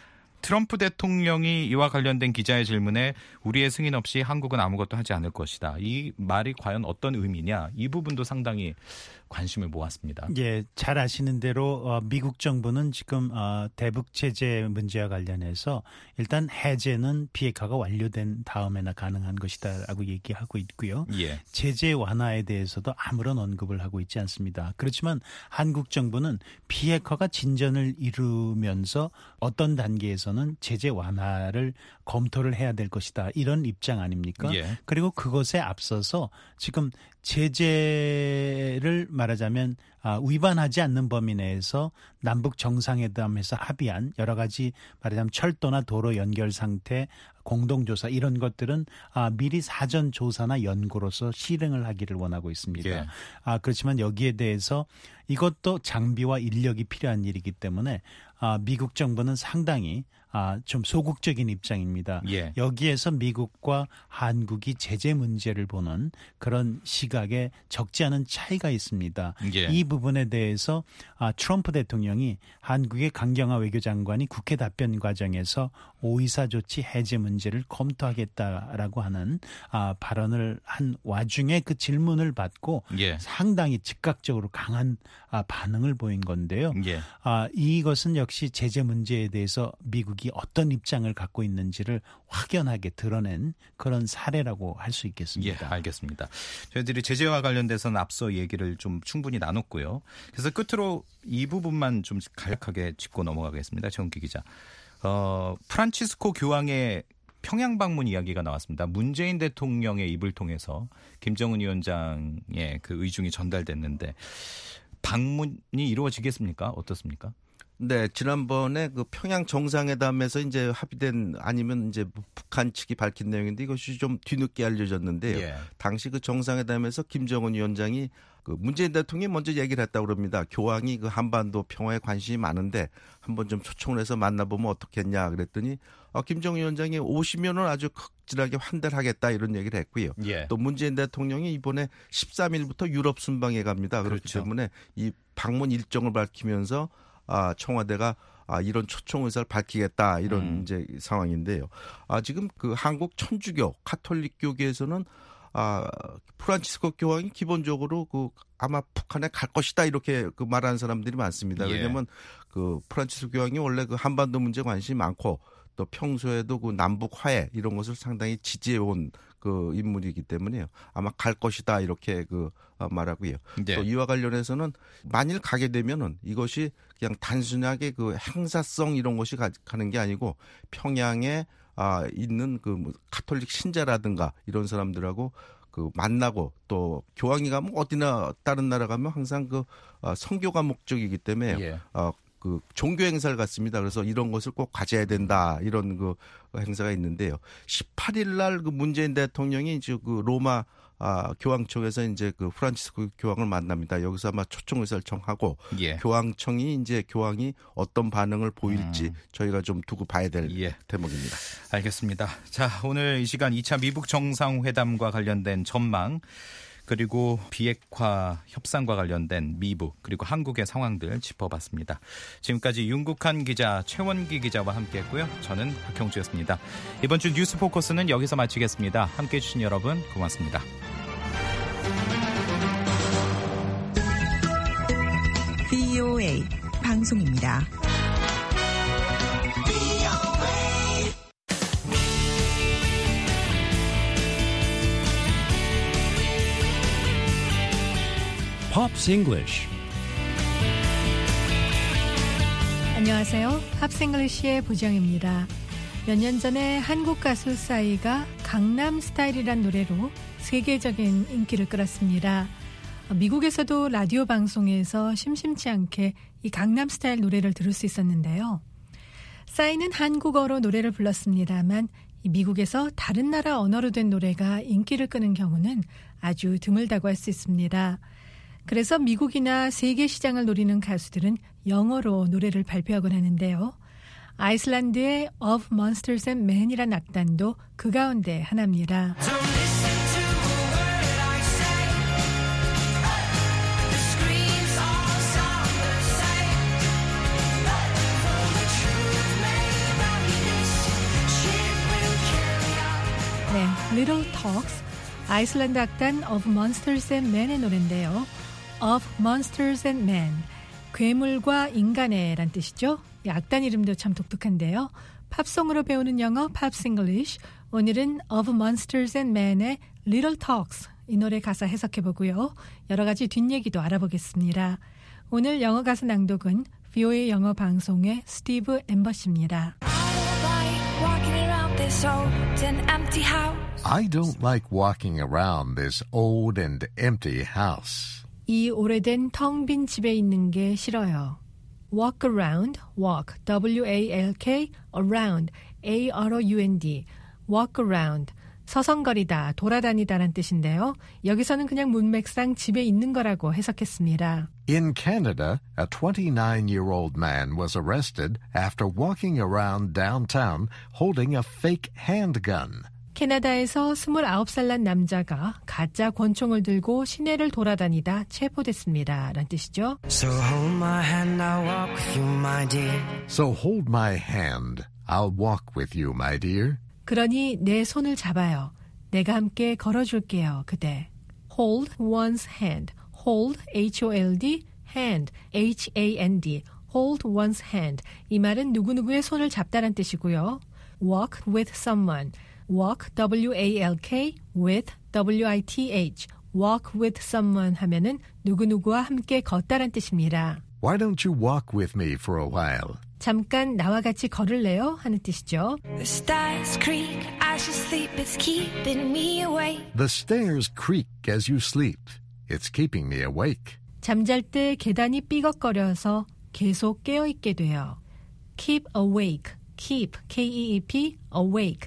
트럼프 대통령이 이와 관련된 기자의 질문에 우리의 승인 없이 한국은 아무것도 하지 않을 것이다. 이 말이 과연 어떤 의미냐? 이 부분도 상당히 관심을 모았습니다. 예, 잘 아시는 대로 어, 미국 정부는 지금 어, 대북 제재 문제와 관련해서 일단 해제는 비핵화가 완료된 다음에나 가능한 것이다라고 얘기하고 있고요. 예. 제재 완화에 대해서도 아무런 언급을 하고 있지 않습니다. 그렇지만 한국 정부는 비핵화가 진전을 이루면서 어떤 단계에서는 제재 완화를 검토를 해야 될 것이다. 이런 입장 아닙니까? 예. 그리고 그것에 앞서서 지금 제재를 말하자면 위반하지 않는 범위 내에서 남북 정상회담에서 합의한 여러 가지 말하자면 철도나 도로 연결 상태, 공동조사 이런 것들은 미리 사전 조사나 연구로서 실행을 하기를 원하고 있습니다. 예. 그렇지만 여기에 대해서 이것도 장비와 인력이 필요한 일이기 때문에 미국 정부는 상당히 좀 소극적인 입장입니다. 예. 여기에서 미국과 한국이 제재 문제를 보는 그런 시각에 적지 않은 차이가 있습니다. 예. 이 부분에 대해서 트럼프 대통령이 한국의 강경화 외교장관이 국회 답변 과정에서 오이사 조치 해제 문제를 검토하겠다라고 하는 발언을 한 와중에 그 질문을 받고 예. 상당히 즉각적으로 강한 반응을 보인 건데요. 예. 이것은 역시 제재 문제에 대해서 미국이 어떤 입장을 갖고 있는지를 확연하게 드러낸 그런 사례라고 할 수 있겠습니다. 예, 알겠습니다. 저희들이 제재와 관련돼서는 앞서 얘기를 좀 충분히 나눴고요. 그래서 끝으로 이 부분만 좀 간략하게 짚고 넘어가겠습니다. 최원기 기자. 어, 프란치스코 교황의 평양 방문 이야기가 나왔습니다. 문재인 대통령의 입을 통해서 김정은 위원장의 그 의중이 전달됐는데 방문이 이루어지겠습니까? 어떻습니까? 네, 지난번에 그 평양 정상회담에서 이제 합의된 아니면 이제 북한 측이 밝힌 내용인데 이것이 좀 뒤늦게 알려졌는데요. 예. 당시 그 정상회담에서 김정은 위원장이 그 문재인 대통령이 먼저 얘기를 했다고 그럽니다. 교황이 그 한반도 평화에 관심이 많은데 한번 좀 초청을 해서 만나보면 어떻겠냐 그랬더니 어, 김정은 위원장이 오시면은 아주 극진하게 환대를 하겠다 이런 얘기를 했고요. 예. 또 문재인 대통령이 이번에 십삼 일부터 유럽 순방에 갑니다. 그렇기 그렇죠. 때문에 이 방문 일정을 밝히면서 아, 청와대가 아, 이런 초청 의사를 밝히겠다 이런 음. 이제 상황인데요. 아, 지금 그 한국 천주교 카톨릭교계에서는 아, 프란치스코 교황이 기본적으로 그 아마 북한에 갈 것이다 이렇게 그 말하는 사람들이 많습니다. 예. 왜냐하면 그 프란치스코 교황이 원래 그 한반도 문제에 관심이 많고 또 평소에도 그 남북 화해 이런 것을 상당히 지지해온 그 인물이기 때문에요. 아마 갈 것이다 이렇게 그 말하고요. 네. 또 이와 관련해서는 만일 가게 되면은 이것이 그냥 단순하게 그 행사성 이런 것이 가, 가는 게 아니고 평양에 아, 있는 그 뭐 카톨릭 신자라든가 이런 사람들하고 그 만나고 또 교황이 가면 어디나 다른 나라 가면 항상 그 어, 선교가 목적이기 때문에 예. 어, 그 종교 행사를 갖습니다. 그래서 이런 것을 꼭 가져야 된다 이런 그 행사가 있는데요. 십팔 일 날 그 문재인 대통령이 이제 그 로마 아, 교황청에서 이제 그 프란치스코 교황을 만납니다. 여기서 아마 초청 의사를 청하고 예. 교황청이 이제 교황이 어떤 반응을 보일지 음. 저희가 좀 두고 봐야 될 예. 대목입니다. 알겠습니다. 자, 오늘 이 시간 이 차 미북 정상회담과 관련된 전망 그리고 비핵화 협상과 관련된 미북 그리고 한국의 상황들 짚어봤습니다. 지금까지 윤국한 기자, 최원기 기자와 함께했고요. 저는 박형주였습니다. 이번 주 뉴스 포커스는 여기서 마치겠습니다. 함께해 주신 여러분 고맙습니다. 브이오에이 방송입니다. Pops English. 안녕하세요. 팝싱글리시의 보정입니다. 몇 년 전에 한국 가수 싸이가 강남 스타일이란 노래로 세계적인 인기를 끌었습니다. 미국에서도 라디오 방송에서 심심치 않게 이 강남 스타일 노래를 들을 수 있었는데요. 싸이는 한국어로 노래를 불렀습니다만 미국에서 다른 나라 언어로 된 노래가 인기를 끄는 경우는 아주 드물다고 할 수 있습니다. 그래서 미국이나 세계 시장을 노리는 가수들은 영어로 노래를 발표하곤 하는데요. 아이슬란드의 Of Monsters and Men이란 악단도 그 가운데 하나입니다. 네, Little Talks, 아이슬란드 악단 Of Monsters and Men의 노래인데요. of Monsters and Men, 괴물과 인간의 란 뜻이죠. 악단 이름도 참 독특한데요. 팝송으로 배우는 영어 팝스 잉글리쉬, 오늘은 of Monsters and Men의 Little Talks, 이 노래 가사 해석해보고요. 여러 가지 뒷얘기도 알아보겠습니다. 오늘 영어 가사 낭독은 브이오에이 영어 방송의 스티브 엠버씨입니다. I don't like walking around this old and empty house. 이 오래된 텅 빈 집에 있는 게 싫어요. Walk around, walk, W-A-L-K, around, A-R-O-U-N-D, walk around, 서성거리다, 돌아다니다란 뜻인데요. 여기서는 그냥 문맥상 집에 있는 거라고 해석했습니다. In Canada, a twenty-nine-year-old man was arrested after walking around downtown holding a fake handgun. 캐나다에서 스물아홉 살 난 남자가 가짜 권총을 들고 시내를 돌아다니다 체포됐습니다. 란 뜻이죠. So hold my hand, I'll walk with you, my dear. So hold my hand, I'll walk with you, my dear. 그러니 내 손을 잡아요. 내가 함께 걸어줄게요, 그대. Hold one's hand. Hold, H-O-L-D, hand, H-A-N-D. Hold one's hand. 이 말은 누구누구의 손을 잡다란 뜻이고요. Walk with someone. Walk, W-A-L-K, with, W-I-T-H. Walk with someone 하면은 누구누구와 함께 걷다란 뜻입니다. Why don't you walk with me for a while? 잠깐 나와 같이 걸을래요? 하는 뜻이죠. The stairs creak as you sleep, it's keeping me awake. The stairs creak as you sleep. It's keeping me awake. 잠잘 때 계단이 삐걱거려서 계속 깨어있게 돼요. Keep awake. Keep, K-E-E-P, awake,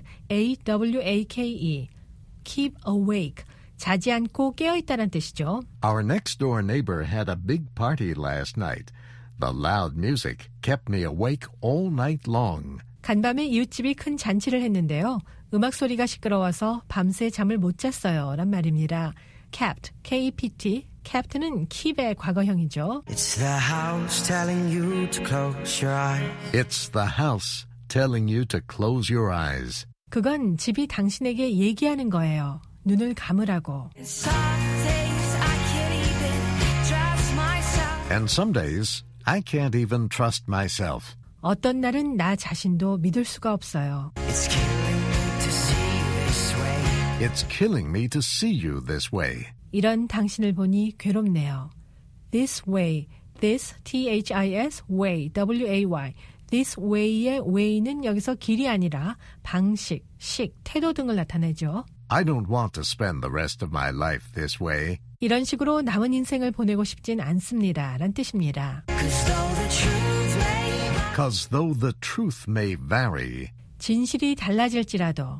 A-W-A-K-E. Keep awake. 자지 않고 깨어있다는 뜻이죠. Our next door neighbor had a big party last night. The loud music kept me awake all night long. 간밤에 이웃집이 큰 잔치를 했는데요. 음악 소리가 시끄러워서 밤새 잠을 못 잤어요. 란 말입니다. kept, K-E-P-T, kept는 keep의 과거형이죠. It's the house telling you to close your eyes. It's the house telling you to close your eyes. 그건 집이 당신에게 얘기하는 거예요. 눈을 감으라고. And some days I can't even trust myself. 어떤 날은 나 자신도 믿을 수가 없어요. It's killing me to see you this way. It's killing me to see you this way. 이런 당신을 보니 괴롭네요. This way, this, T-H-I-S, way, W-A-Y. This way의 way는 여기서 길이 아니라 방식, 식, 태도 등을 나타내죠. I don't want to spend the rest of my life this way. 이런 식으로 남은 인생을 보내고 싶진 않습니다. 란 뜻입니다. Because though the truth may vary, 진실이 달라질지라도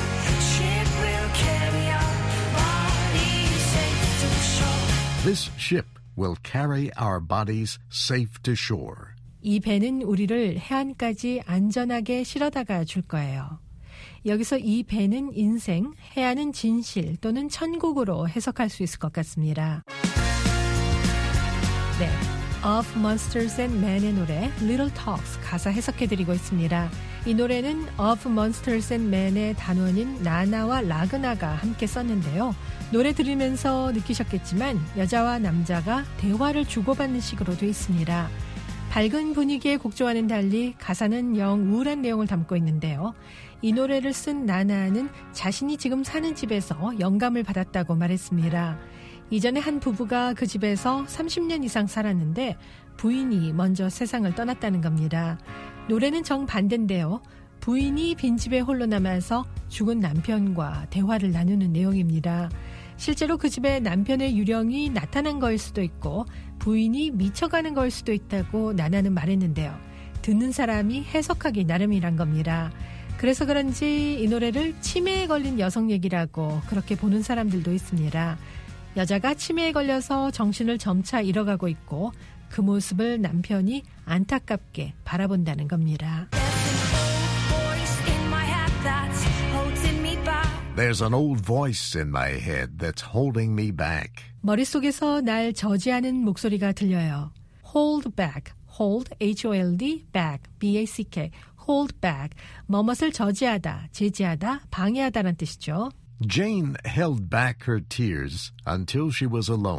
this ship will carry our bodies safe to shore. 이 배는 우리를 해안까지 안전하게 실어다가 줄 거예요. 여기서 이 배는 인생, 해안은 진실 또는 천국으로 해석할 수 있을 것 같습니다. 네, of Monsters and Men의 노래 Little Talks 가사 해석해드리고 있습니다. 이 노래는 of Monsters and Men의 단원인 나나와 라그나가 함께 썼는데요. 노래 들으면서 느끼셨겠지만 여자와 남자가 대화를 주고받는 식으로 되어 있습니다. 밝은 분위기의 곡조와는 달리 가사는 영 우울한 내용을 담고 있는데요. 이 노래를 쓴 나나는 자신이 지금 사는 집에서 영감을 받았다고 말했습니다. 이전에 한 부부가 그 집에서 삼십 년 이상 살았는데 부인이 먼저 세상을 떠났다는 겁니다. 노래는 정반대인데요. 부인이 빈집에 홀로 남아서 죽은 남편과 대화를 나누는 내용입니다. 실제로 그 집에 남편의 유령이 나타난 거일 수도 있고 부인이 미쳐가는 거일 수도 있다고 나나는 말했는데요. 듣는 사람이 해석하기 나름이란 겁니다. 그래서 그런지 이 노래를 치매에 걸린 여성 얘기라고 그렇게 보는 사람들도 있습니다. 여자가 치매에 걸려서 정신을 점차 잃어가고 있고 그 모습을 남편이 안타깝게 바라본다는 겁니다. There's an old voice in my head that's holding me back. 머릿속에서 날 저지하는 목소리가 들려요. Hold back, hold, H-O-L-D, back, B-A-C-K, hold back, 뭐뭇을 저지하다, 제지하다, 방해하다란 뜻이죠. Jane held back her tears until she was alone.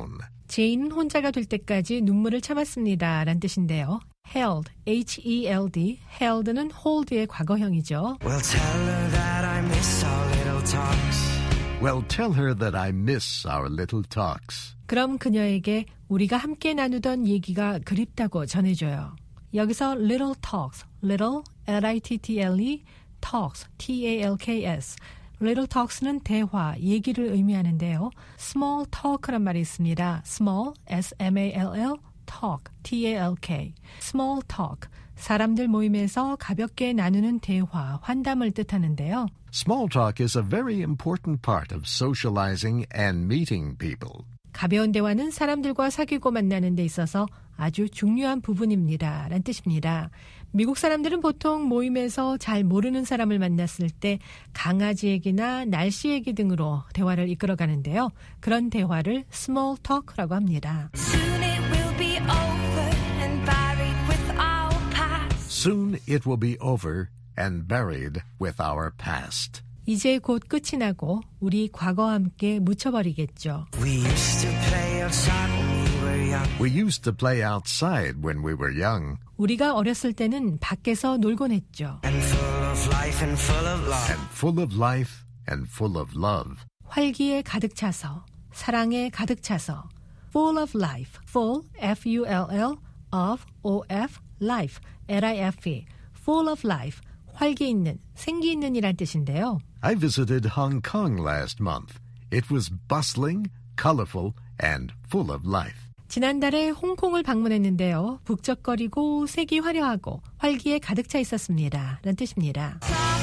제인은 혼자가 될 때까지 눈물을 참았습니다. 라는 뜻인데요. held, H-E-L-D, held는 hold의 과거형이죠. Well, tell her that I miss our little talks. Well, tell her that I miss our little talks. 그럼 그녀에게 우리가 함께 나누던 얘기가 그립다고 전해줘요. 여기서 little talks, little, L-I-T-T-L-E, talks, T-A-L-K-S. little talks는 대화, 얘기를 의미하는데요. small talk란 말이 있습니다. small, S-M-A-L-L, talk, T-A-L-K. small talk, 사람들 모임에서 가볍게 나누는 대화, 환담을 뜻하는데요. Small talk is a very important part of socializing and meeting people. 가벼운 대화는 사람들과 사귀고 만나는 데 있어서 아주 중요한 부분입니다. 라는 뜻입니다. 미국 사람들은 보통 모임에서 잘 모르는 사람을 만났을 때 강아지 얘기나 날씨 얘기 등으로 대화를 이끌어가는데요. 그런 대화를 small talk라고 합니다. Soon it will be over and buried with our past. Soon it will be over and buried with our past. 이제 곧 끝이 나고 우리 과거와 함께 묻혀버리겠죠. We used to play outside when we were young. We used to play outside when we were young. 우리가 어렸을 때는 밖에서 놀곤 했죠. And full of life and full of love. And full of life and full of love. 활기에 가득 차서, 사랑에 가득 차서. Full of life, full, F-U-L-L, of, O-F, life, L-I-F-E. Full of life, 활기 있는, 생기 있는 이란 뜻인데요. I visited Hong Kong last month. It was bustling, colorful, and full of life. 지난달에 홍콩을 방문했는데요. 북적거리고 색이 화려하고 활기에 가득 차 있었습니다. 라는 뜻입니다.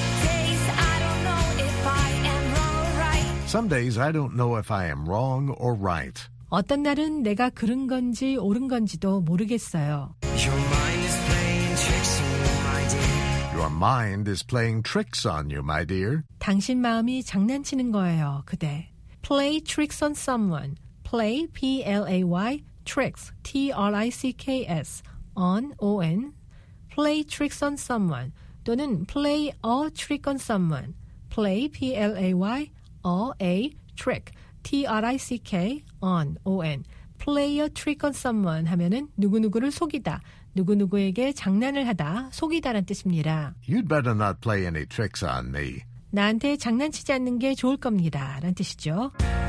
Some days I don't know if I am wrong or right. 어떤 날은 내가 그른 건지 옳은 건지도 모르겠어요. Your mind is playing tricks on you, my dear. Your mind is playing tricks on you, my dear. 당신 마음이 장난치는 거예요, 그대. Play tricks on someone. Play, P-L-A-Y, tricks, T-R-I-C-K-S, on, O-N. Play tricks on someone 또는 play a trick on someone. Play, P-L-A-Y, a, trick, T-R-I-C-K, on, O-N. Play a trick on someone 하면은 누구누구를 속이다, 누구누구에게 장난을 하다, 속이다란 뜻입니다. You'd better not play any tricks on me. 나한테 장난치지 않는 게 좋을 겁니다. 라는 뜻이죠.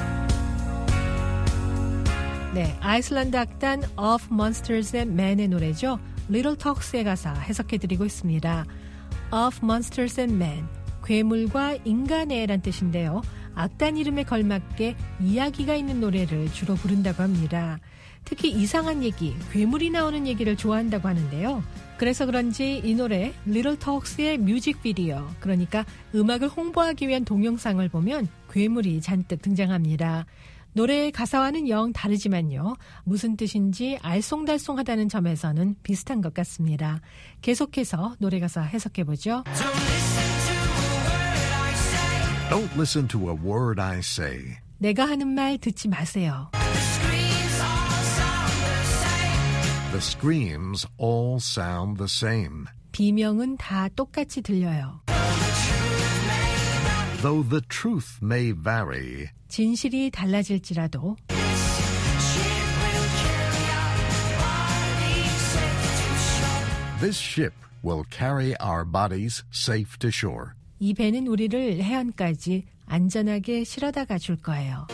네, 아이슬란드 악단 Of Monsters and Men의 노래죠. Little Talks의 가사 해석해드리고 있습니다. Of Monsters and Men, 괴물과 인간의 란 뜻인데요. 악단 이름에 걸맞게 이야기가 있는 노래를 주로 부른다고 합니다. 특히 이상한 얘기, 괴물이 나오는 얘기를 좋아한다고 하는데요. 그래서 그런지 이 노래 Little Talks의 뮤직비디오, 그러니까 음악을 홍보하기 위한 동영상을 보면 괴물이 잔뜩 등장합니다. 노래의 가사와는 영 다르지만요. 무슨 뜻인지 알쏭달쏭하다는 점에서는 비슷한 것 같습니다. 계속해서 노래 가사 해석해보죠. Don't listen to a word I say. 내가 하는 말 듣지 마세요. The screams all sound the same. 비명은 다 똑같이 들려요. Though the truth may vary. 진실이 달라질지라도 This ship will carry our bodies safe to shore. 이 배는 우리를 해안까지 안전하게 실어다가 줄 거예요.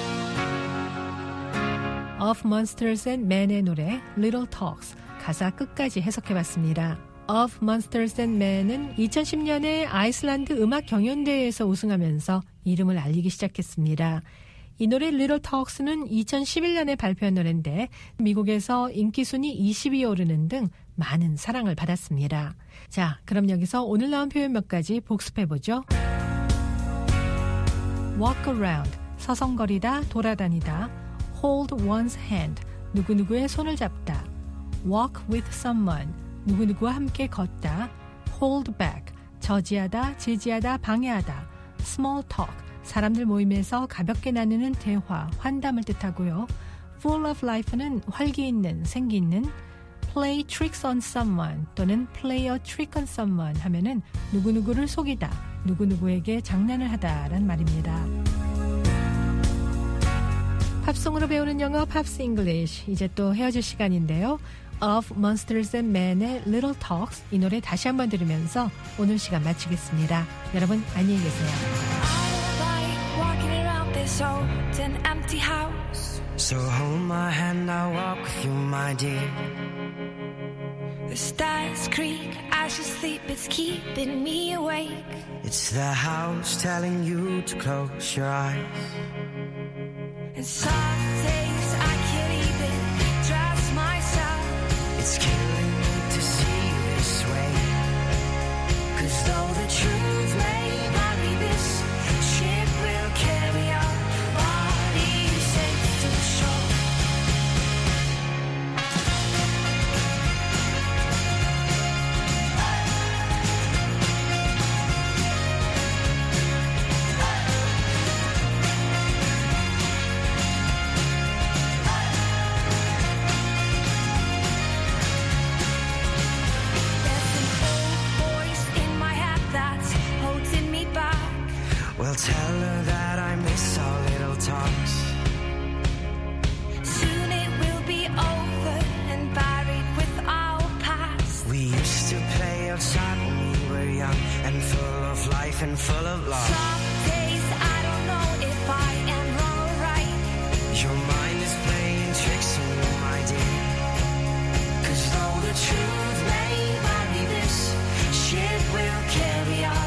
Of Monsters and Men의 노래 Little Talks, 가사 끝까지 해석해봤습니다. Of Monsters and Men은 이천십 년에 아이슬란드 음악 경연대회에서 우승하면서 이름을 알리기 시작했습니다. 이 노래 Little Talks는 이천십일 년에 발표한 노래인데 미국에서 인기 순위 이십 위에 오르는 등 많은 사랑을 받았습니다. 자, 그럼 여기서 오늘 나온 표현 몇 가지 복습해보죠. Walk around, 서성거리다, 돌아다니다. Hold one's hand, 누구누구의 손을 잡다. Walk with someone, 누구누구와 함께 걷다. Hold back, 저지하다, 제지하다, 방해하다. Small talk, 사람들 모임에서 가볍게 나누는 대화, 환담을 뜻하고요. Full of life는 활기 있는, 생기 있는. Play tricks on someone 또는 play a trick on someone 하면은 누구누구를 속이다, 누구누구에게 장난을 하다라는 말입니다. 팝송으로 배우는 영어 팝스 잉글리쉬. 이제 또 헤어질 시간인데요. Of Monsters and Men의 Little Talks, 이 노래 다시 한번 들으면서 오늘 시간 마치겠습니다. 여러분 안녕히 계세요. This old and empty house. So hold my hand, I'll walk with you, my dear. The stars creak as you sleep, it's keeping me awake. It's the house telling you to close your eyes. And some days I can't even trust myself. It's killing me to see you this way. 'Cause though the truth may vary, this ship will carry on. Well, tell her that I miss our little talks. Soon it will be over and buried with our past. We used to play outside when we were young and full of life and full of love. Some days I don't know if I am wrong or right. Your mind is playing tricks on you, my dear. 'Cause though the truth may vary, this ship will carry on.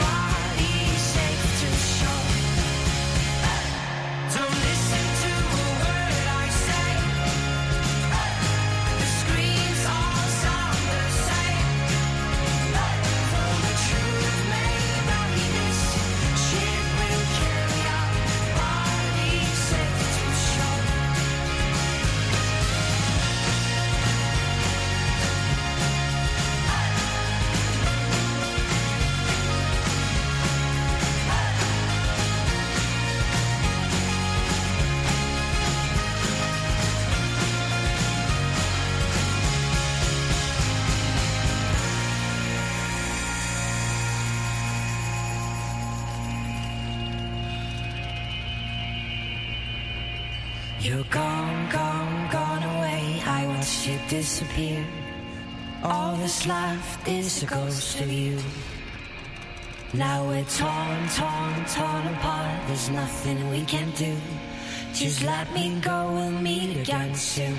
You're gone, gone, gone away. I watched you disappear. All that's left is a ghost of you. Now we're torn, torn, torn apart. There's nothing we can do. Just let me go, we'll meet again soon.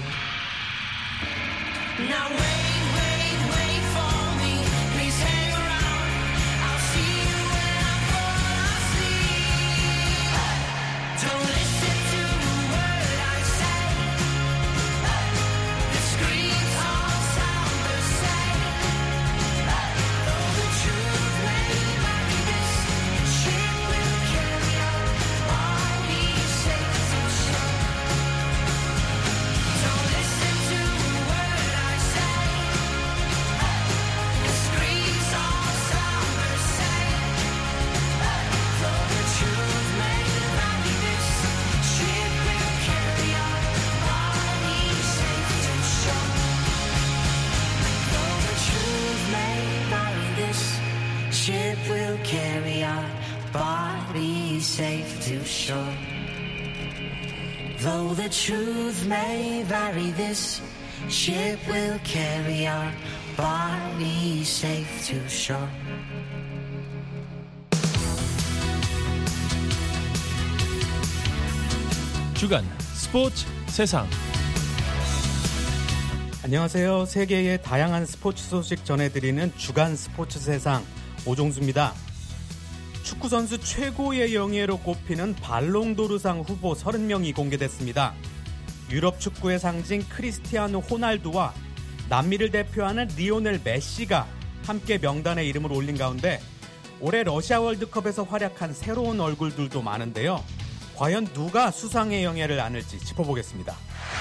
Now wait, wait, wait for me. Please hang around. I'll see you when I fall asleep. Don't listen to a word I say. The screams all sound the same. Though the truth may vary, this ship will carry on. I'll be safe to shore. Don't listen to a word I say. The screams all sound the same. Though the truth may vary, this ship will carry on. I'll be safe to shore. Though the truth may vary, this ship will carry on. Body safe to shore. Though the truth may vary, this ship will carry our body safe to shore. 주간 스포츠 세상. 안녕하세요. 세계의 다양한 스포츠 소식 전해드리는 주간 스포츠 세상 오종수입니다. 축구선수 최고의 영예로 꼽히는 발롱도르상 후보 서른 명이 공개됐습니다. 유럽 축구의 상징 크리스티아노 호날두와 남미를 대표하는 리오넬 메시가 함께 명단에 이름을 올린 가운데 올해 러시아 월드컵에서 활약한 새로운 얼굴들도 많은데요. 과연 누가 수상의 영예를 안을지 짚어보겠습니다.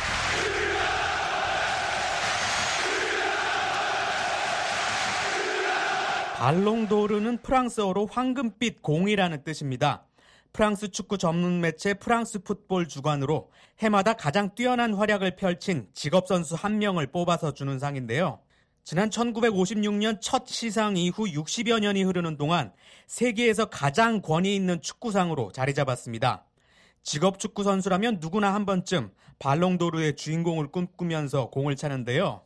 발롱도르는 프랑스어로 황금빛 공이라는 뜻입니다. 프랑스 축구 전문 매체 프랑스 풋볼 주간으로 해마다 가장 뛰어난 활약을 펼친 직업선수 한 명을 뽑아서 주는 상인데요. 지난 천구백오십육 년 첫 시상 이후 육십여 년이 흐르는 동안 세계에서 가장 권위 있는 축구상으로 자리 잡았습니다. 직업 축구 선수라면 누구나 한 번쯤 발롱도르의 주인공을 꿈꾸면서 공을 차는데요.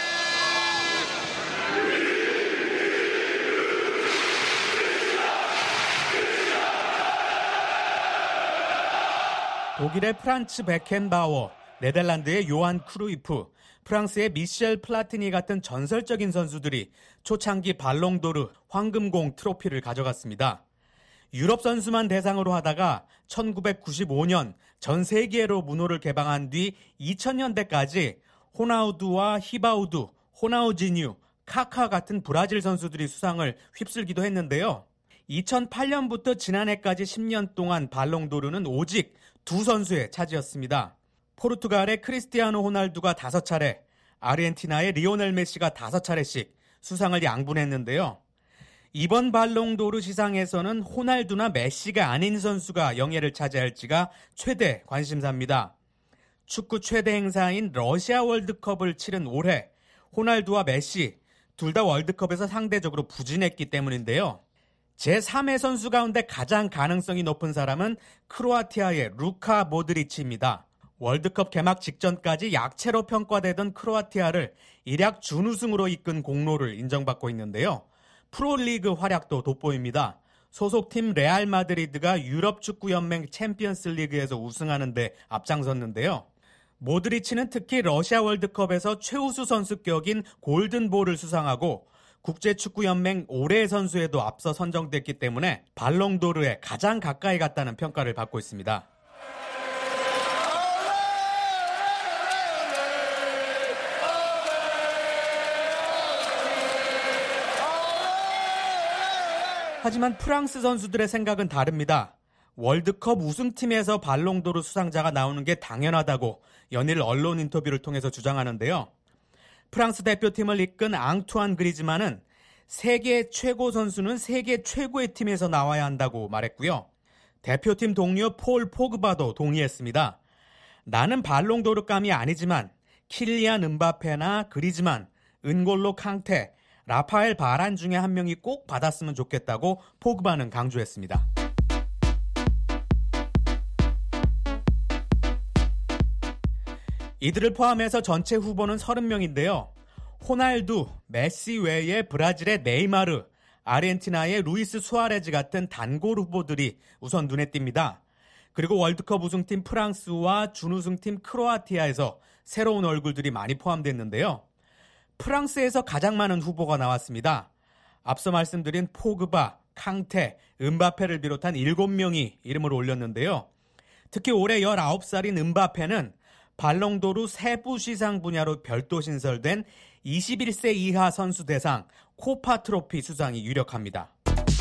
독일의 프란츠 베켄바워, 네덜란드의 요한 크루이프, 프랑스의 미셸 플라티니 같은 전설적인 선수들이 초창기 발롱도르 황금공 트로피를 가져갔습니다. 유럽 선수만 대상으로 하다가 천구백구십오 년 전 세계로 문호를 개방한 뒤 이천 년대까지 호나우두와 히바우두, 호나우지뉴, 카카 같은 브라질 선수들이 수상을 휩쓸기도 했는데요. 이천팔 년부터 지난해까지 십 년 동안 발롱도르는 오직 두 선수의 차지였습니다. 포르투갈의 크리스티아노 호날두가 다섯 차례, 아르헨티나의 리오넬 메시가 다섯 차례씩 수상을 양분했는데요. 이번 발롱도르 시상에서는 호날두나 메시가 아닌 선수가 영예를 차지할지가 최대 관심사입니다. 축구 최대 행사인 러시아 월드컵을 치른 올해 호날두와 메시 둘 다 월드컵에서 상대적으로 부진했기 때문인데요. 제삼 회 선수 가운데 가장 가능성이 높은 사람은 크로아티아의 루카 모드리치입니다. 월드컵 개막 직전까지 약체로 평가되던 크로아티아를 일약 준우승으로 이끈 공로를 인정받고 있는데요. 프로리그 활약도 돋보입니다. 소속팀 레알 마드리드가 유럽 축구연맹 챔피언스 리그에서 우승하는 데 앞장섰는데요. 모드리치는 특히 러시아 월드컵에서 최우수 선수격인 골든볼을 수상하고 국제축구연맹 올해의 선수에도 앞서 선정됐기 때문에 발롱도르에 가장 가까이 갔다는 평가를 받고 있습니다. 하지만 프랑스 선수들의 생각은 다릅니다. 월드컵 우승팀에서 발롱도르 수상자가 나오는 게 당연하다고 연일 언론 인터뷰를 통해서 주장하는데요. 프랑스 대표팀을 이끈 앙투안 그리즈만은 세계 최고 선수는 세계 최고의 팀에서 나와야 한다고 말했고요. 대표팀 동료 폴 포그바도 동의했습니다. 나는 발롱도르감이 아니지만 킬리안 음바페나 그리즈만, 은골로 캉테, 라파엘 바란 중에 한 명이 꼭 받았으면 좋겠다고 포그바는 강조했습니다. 이들을 포함해서 전체 후보는 서른 명인데요. 호날두, 메시 외에 브라질의 네이마르, 아르헨티나의 루이스 수아레즈 같은 단골 후보들이 우선 눈에 띕니다. 그리고 월드컵 우승팀 프랑스와 준우승팀 크로아티아에서 새로운 얼굴들이 많이 포함됐는데요. 프랑스에서 가장 많은 후보가 나왔습니다. 앞서 말씀드린 포그바, 캉테, 음바페를 비롯한 일곱 명이 이름을 올렸는데요. 특히 올해 열아홉 살인 음바페는 발롱도르 세부 시상 분야로 별도 신설된 이십일 세 이하 선수 대상 코파 트로피 수상이 유력합니다.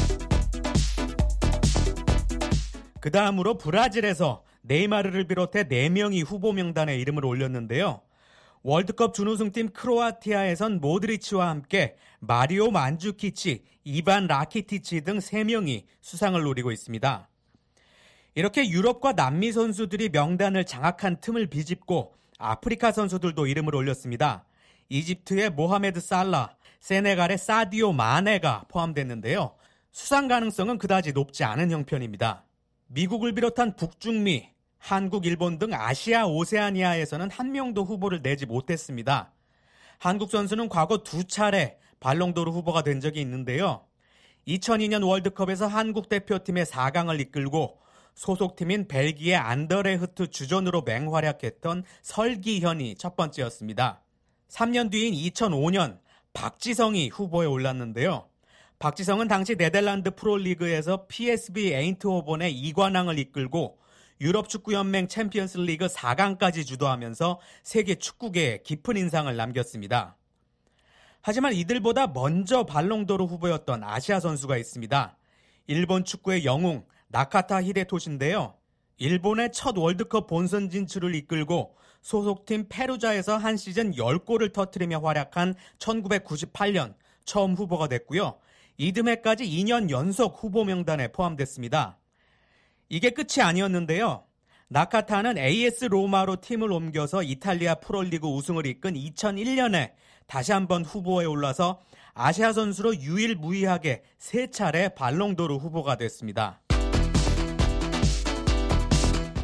그 다음으로 브라질에서 네이마르를 비롯해 네 명이 후보 명단에 이름을 올렸는데요. 월드컵 준우승팀 크로아티아에선 모드리치와 함께 마리오 만주키치, 이반 라키티치 등 세 명이 수상을 노리고 있습니다. 이렇게 유럽과 남미 선수들이 명단을 장악한 틈을 비집고 아프리카 선수들도 이름을 올렸습니다. 이집트의 모하메드 살라, 세네갈의 사디오 마네가 포함됐는데요. 수상 가능성은 그다지 높지 않은 형편입니다. 미국을 비롯한 북중미, 한국, 일본 등 아시아, 오세아니아에서는 한 명도 후보를 내지 못했습니다. 한국 선수는 과거 두 차례 발롱도르 후보가 된 적이 있는데요. 이천이 년 월드컵에서 한국 대표팀의 사 강을 이끌고 소속팀인 벨기에 안더레흐트 주전으로 맹활약했던 설기현이 첫 번째였습니다. 삼 년 뒤인 이천오 년 박지성이 후보에 올랐는데요. 박지성은 당시 네덜란드 프로리그에서 피에스비 에인트호번의 이관왕을 이끌고 유럽 축구연맹 챔피언스 리그 사 강까지 주도하면서 세계 축구계에 깊은 인상을 남겼습니다. 하지만 이들보다 먼저 발롱도르 후보였던 아시아 선수가 있습니다. 일본 축구의 영웅 나카타 히데토시인데요. 일본의 첫 월드컵 본선 진출을 이끌고 소속팀 페루자에서 한 시즌 십 골을 터뜨리며 활약한 천구백구십팔 년 처음 후보가 됐고요. 이듬해까지 이 년 연속 후보 명단에 포함됐습니다. 이게 끝이 아니었는데요. 나카타는 에이에스 로마로 팀을 옮겨서 이탈리아 프로리그 우승을 이끈 이천일 년에 다시 한번 후보에 올라서 아시아 선수로 유일무이하게 세 차례 발롱도르 후보가 됐습니다.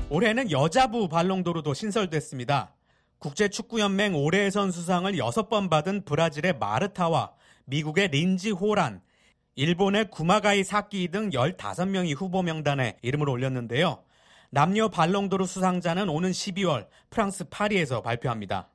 올해는 여자부 발롱도르도 신설됐습니다. 국제축구연맹 올해의 선수상을 여섯 번 받은 브라질의 마르타와 미국의 린지 호란, 일본의 구마가이 사키 등 열다섯 명이 후보 명단에 이름을 올렸는데요. 남녀 발롱도르 수상자는 오는 십이월 프랑스 파리에서 발표합니다.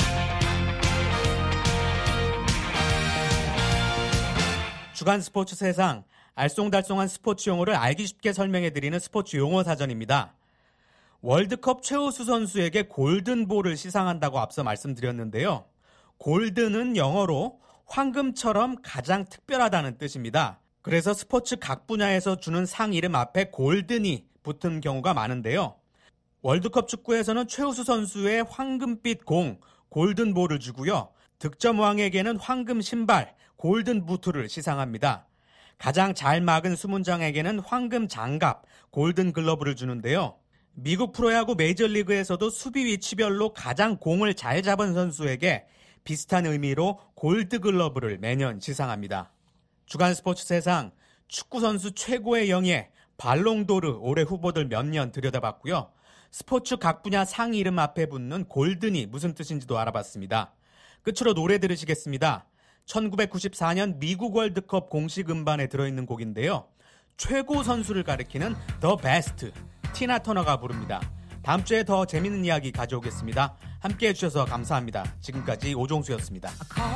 주간 스포츠 세상, 알쏭달쏭한 스포츠 용어를 알기 쉽게 설명해드리는 스포츠 용어 사전입니다. 월드컵 최우수 선수에게 골든볼을 시상한다고 앞서 말씀드렸는데요. 골든은 영어로 황금처럼 가장 특별하다는 뜻입니다. 그래서 스포츠 각 분야에서 주는 상 이름 앞에 골든이 붙은 경우가 많은데요. 월드컵 축구에서는 최우수 선수의 황금빛 공, 골든볼을 주고요. 득점왕에게는 황금 신발, 골든 부트를 시상합니다. 가장 잘 막은 수문장에게는 황금 장갑, 골든 글러브를 주는데요. 미국 프로야구 메이저리그에서도 수비 위치별로 가장 공을 잘 잡은 선수에게 비슷한 의미로 골드 글러브를 매년 시상합니다. 주간 스포츠 세상, 축구 선수 최고의 영예, 발롱도르 올해 후보들 몇 년 들여다봤고요. 스포츠 각 분야 상 이름 앞에 붙는 골든이 무슨 뜻인지도 알아봤습니다. 끝으로 노래 들으시겠습니다. 천구백구십사 년 미국 월드컵 공식 음반에 들어있는 곡인데요. 최고 선수를 가리키는 The Best, 티나 터너가 부릅니다. 다음 주에 더 재밌는 이야기 가져오겠습니다. 함께해 주셔서 감사합니다. 지금까지 오종수였습니다.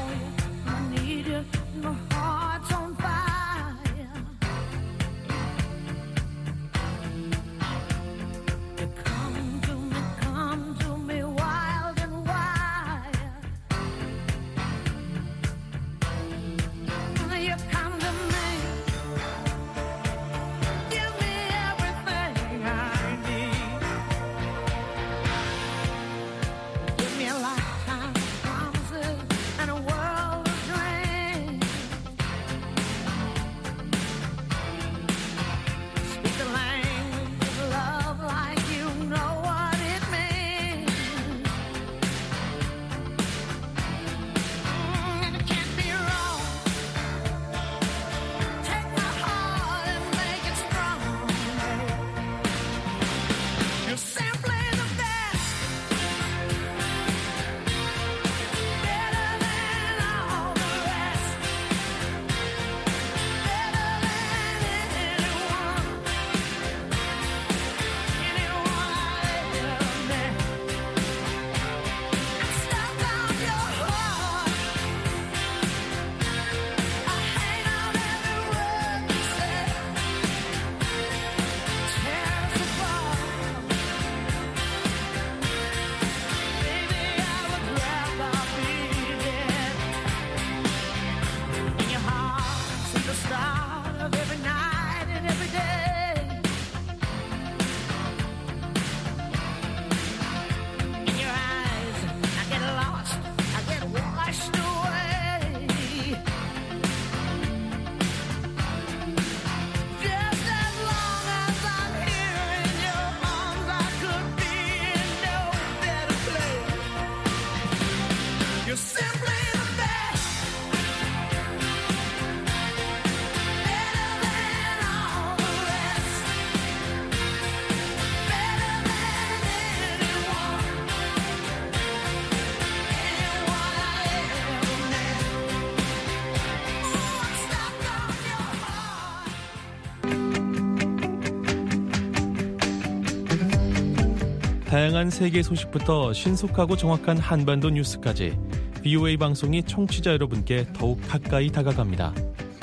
다양한 세계 소식부터 신속하고 정확한 한반도 뉴스까지 비오에이 방송이 청취자 여러분께 더욱 가까이 다가갑니다.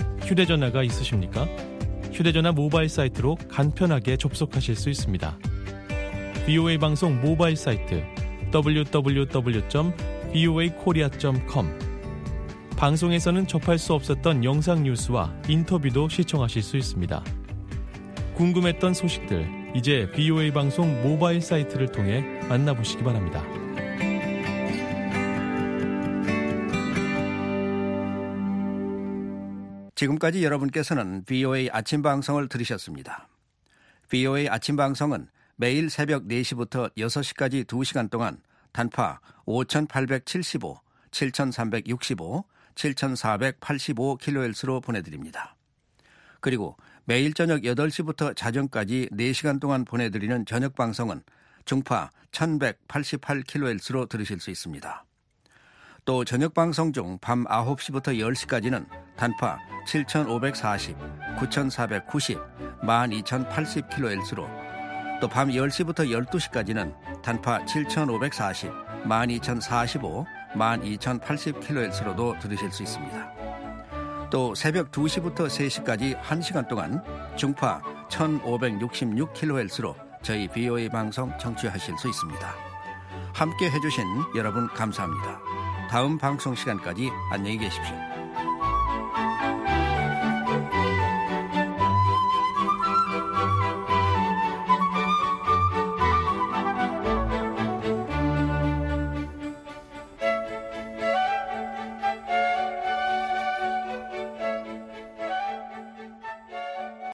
휴대전화가 있으십니까? 휴대전화 모바일 사이트로 간편하게 접속하실 수 있습니다. 비오에이 방송 모바일 사이트 더블유 더블유 더블유 점 비오에이 코리아 점 컴. 방송에서는 접할 수 없었던 영상 뉴스와 인터뷰도 시청하실 수 있습니다. 궁금했던 소식들, 이제 비오에이 방송 모바일 사이트를 통해 만나보시기 바랍니다. 지금까지 여러분께서는 비오에이 아침 방송을 들으셨습니다. 비오에이 아침 방송은 매일 새벽 네 시부터 여섯 시까지 두 시간 동안 단파 오천팔백칠십오, 칠천삼백육십오, 칠천사백팔십오 킬로헤르츠로 보내드립니다. 그리고 매일 저녁 여덟 시부터 자정까지 네 시간 동안 보내드리는 저녁 방송은 중파 천백팔십팔 킬로헤르츠로 들으실 수 있습니다. 또 저녁 방송 중 밤 아홉 시부터 열 시까지는 단파 칠천오백사십, 구천사백구십, 만 이천팔십 킬로헤르츠로 또 밤 열 시부터 열두 시까지는 단파 칠천오백사십, 만 이천사십오, 만 이천팔십 킬로헤르츠로도 들으실 수 있습니다. 또 새벽 두 시부터 세 시까지 한 시간 동안 중파 천오백육십육 킬로헤르츠로 저희 비오에이 방송 청취하실 수 있습니다. 함께 해주신 여러분 감사합니다. 다음 방송 시간까지 안녕히 계십시오.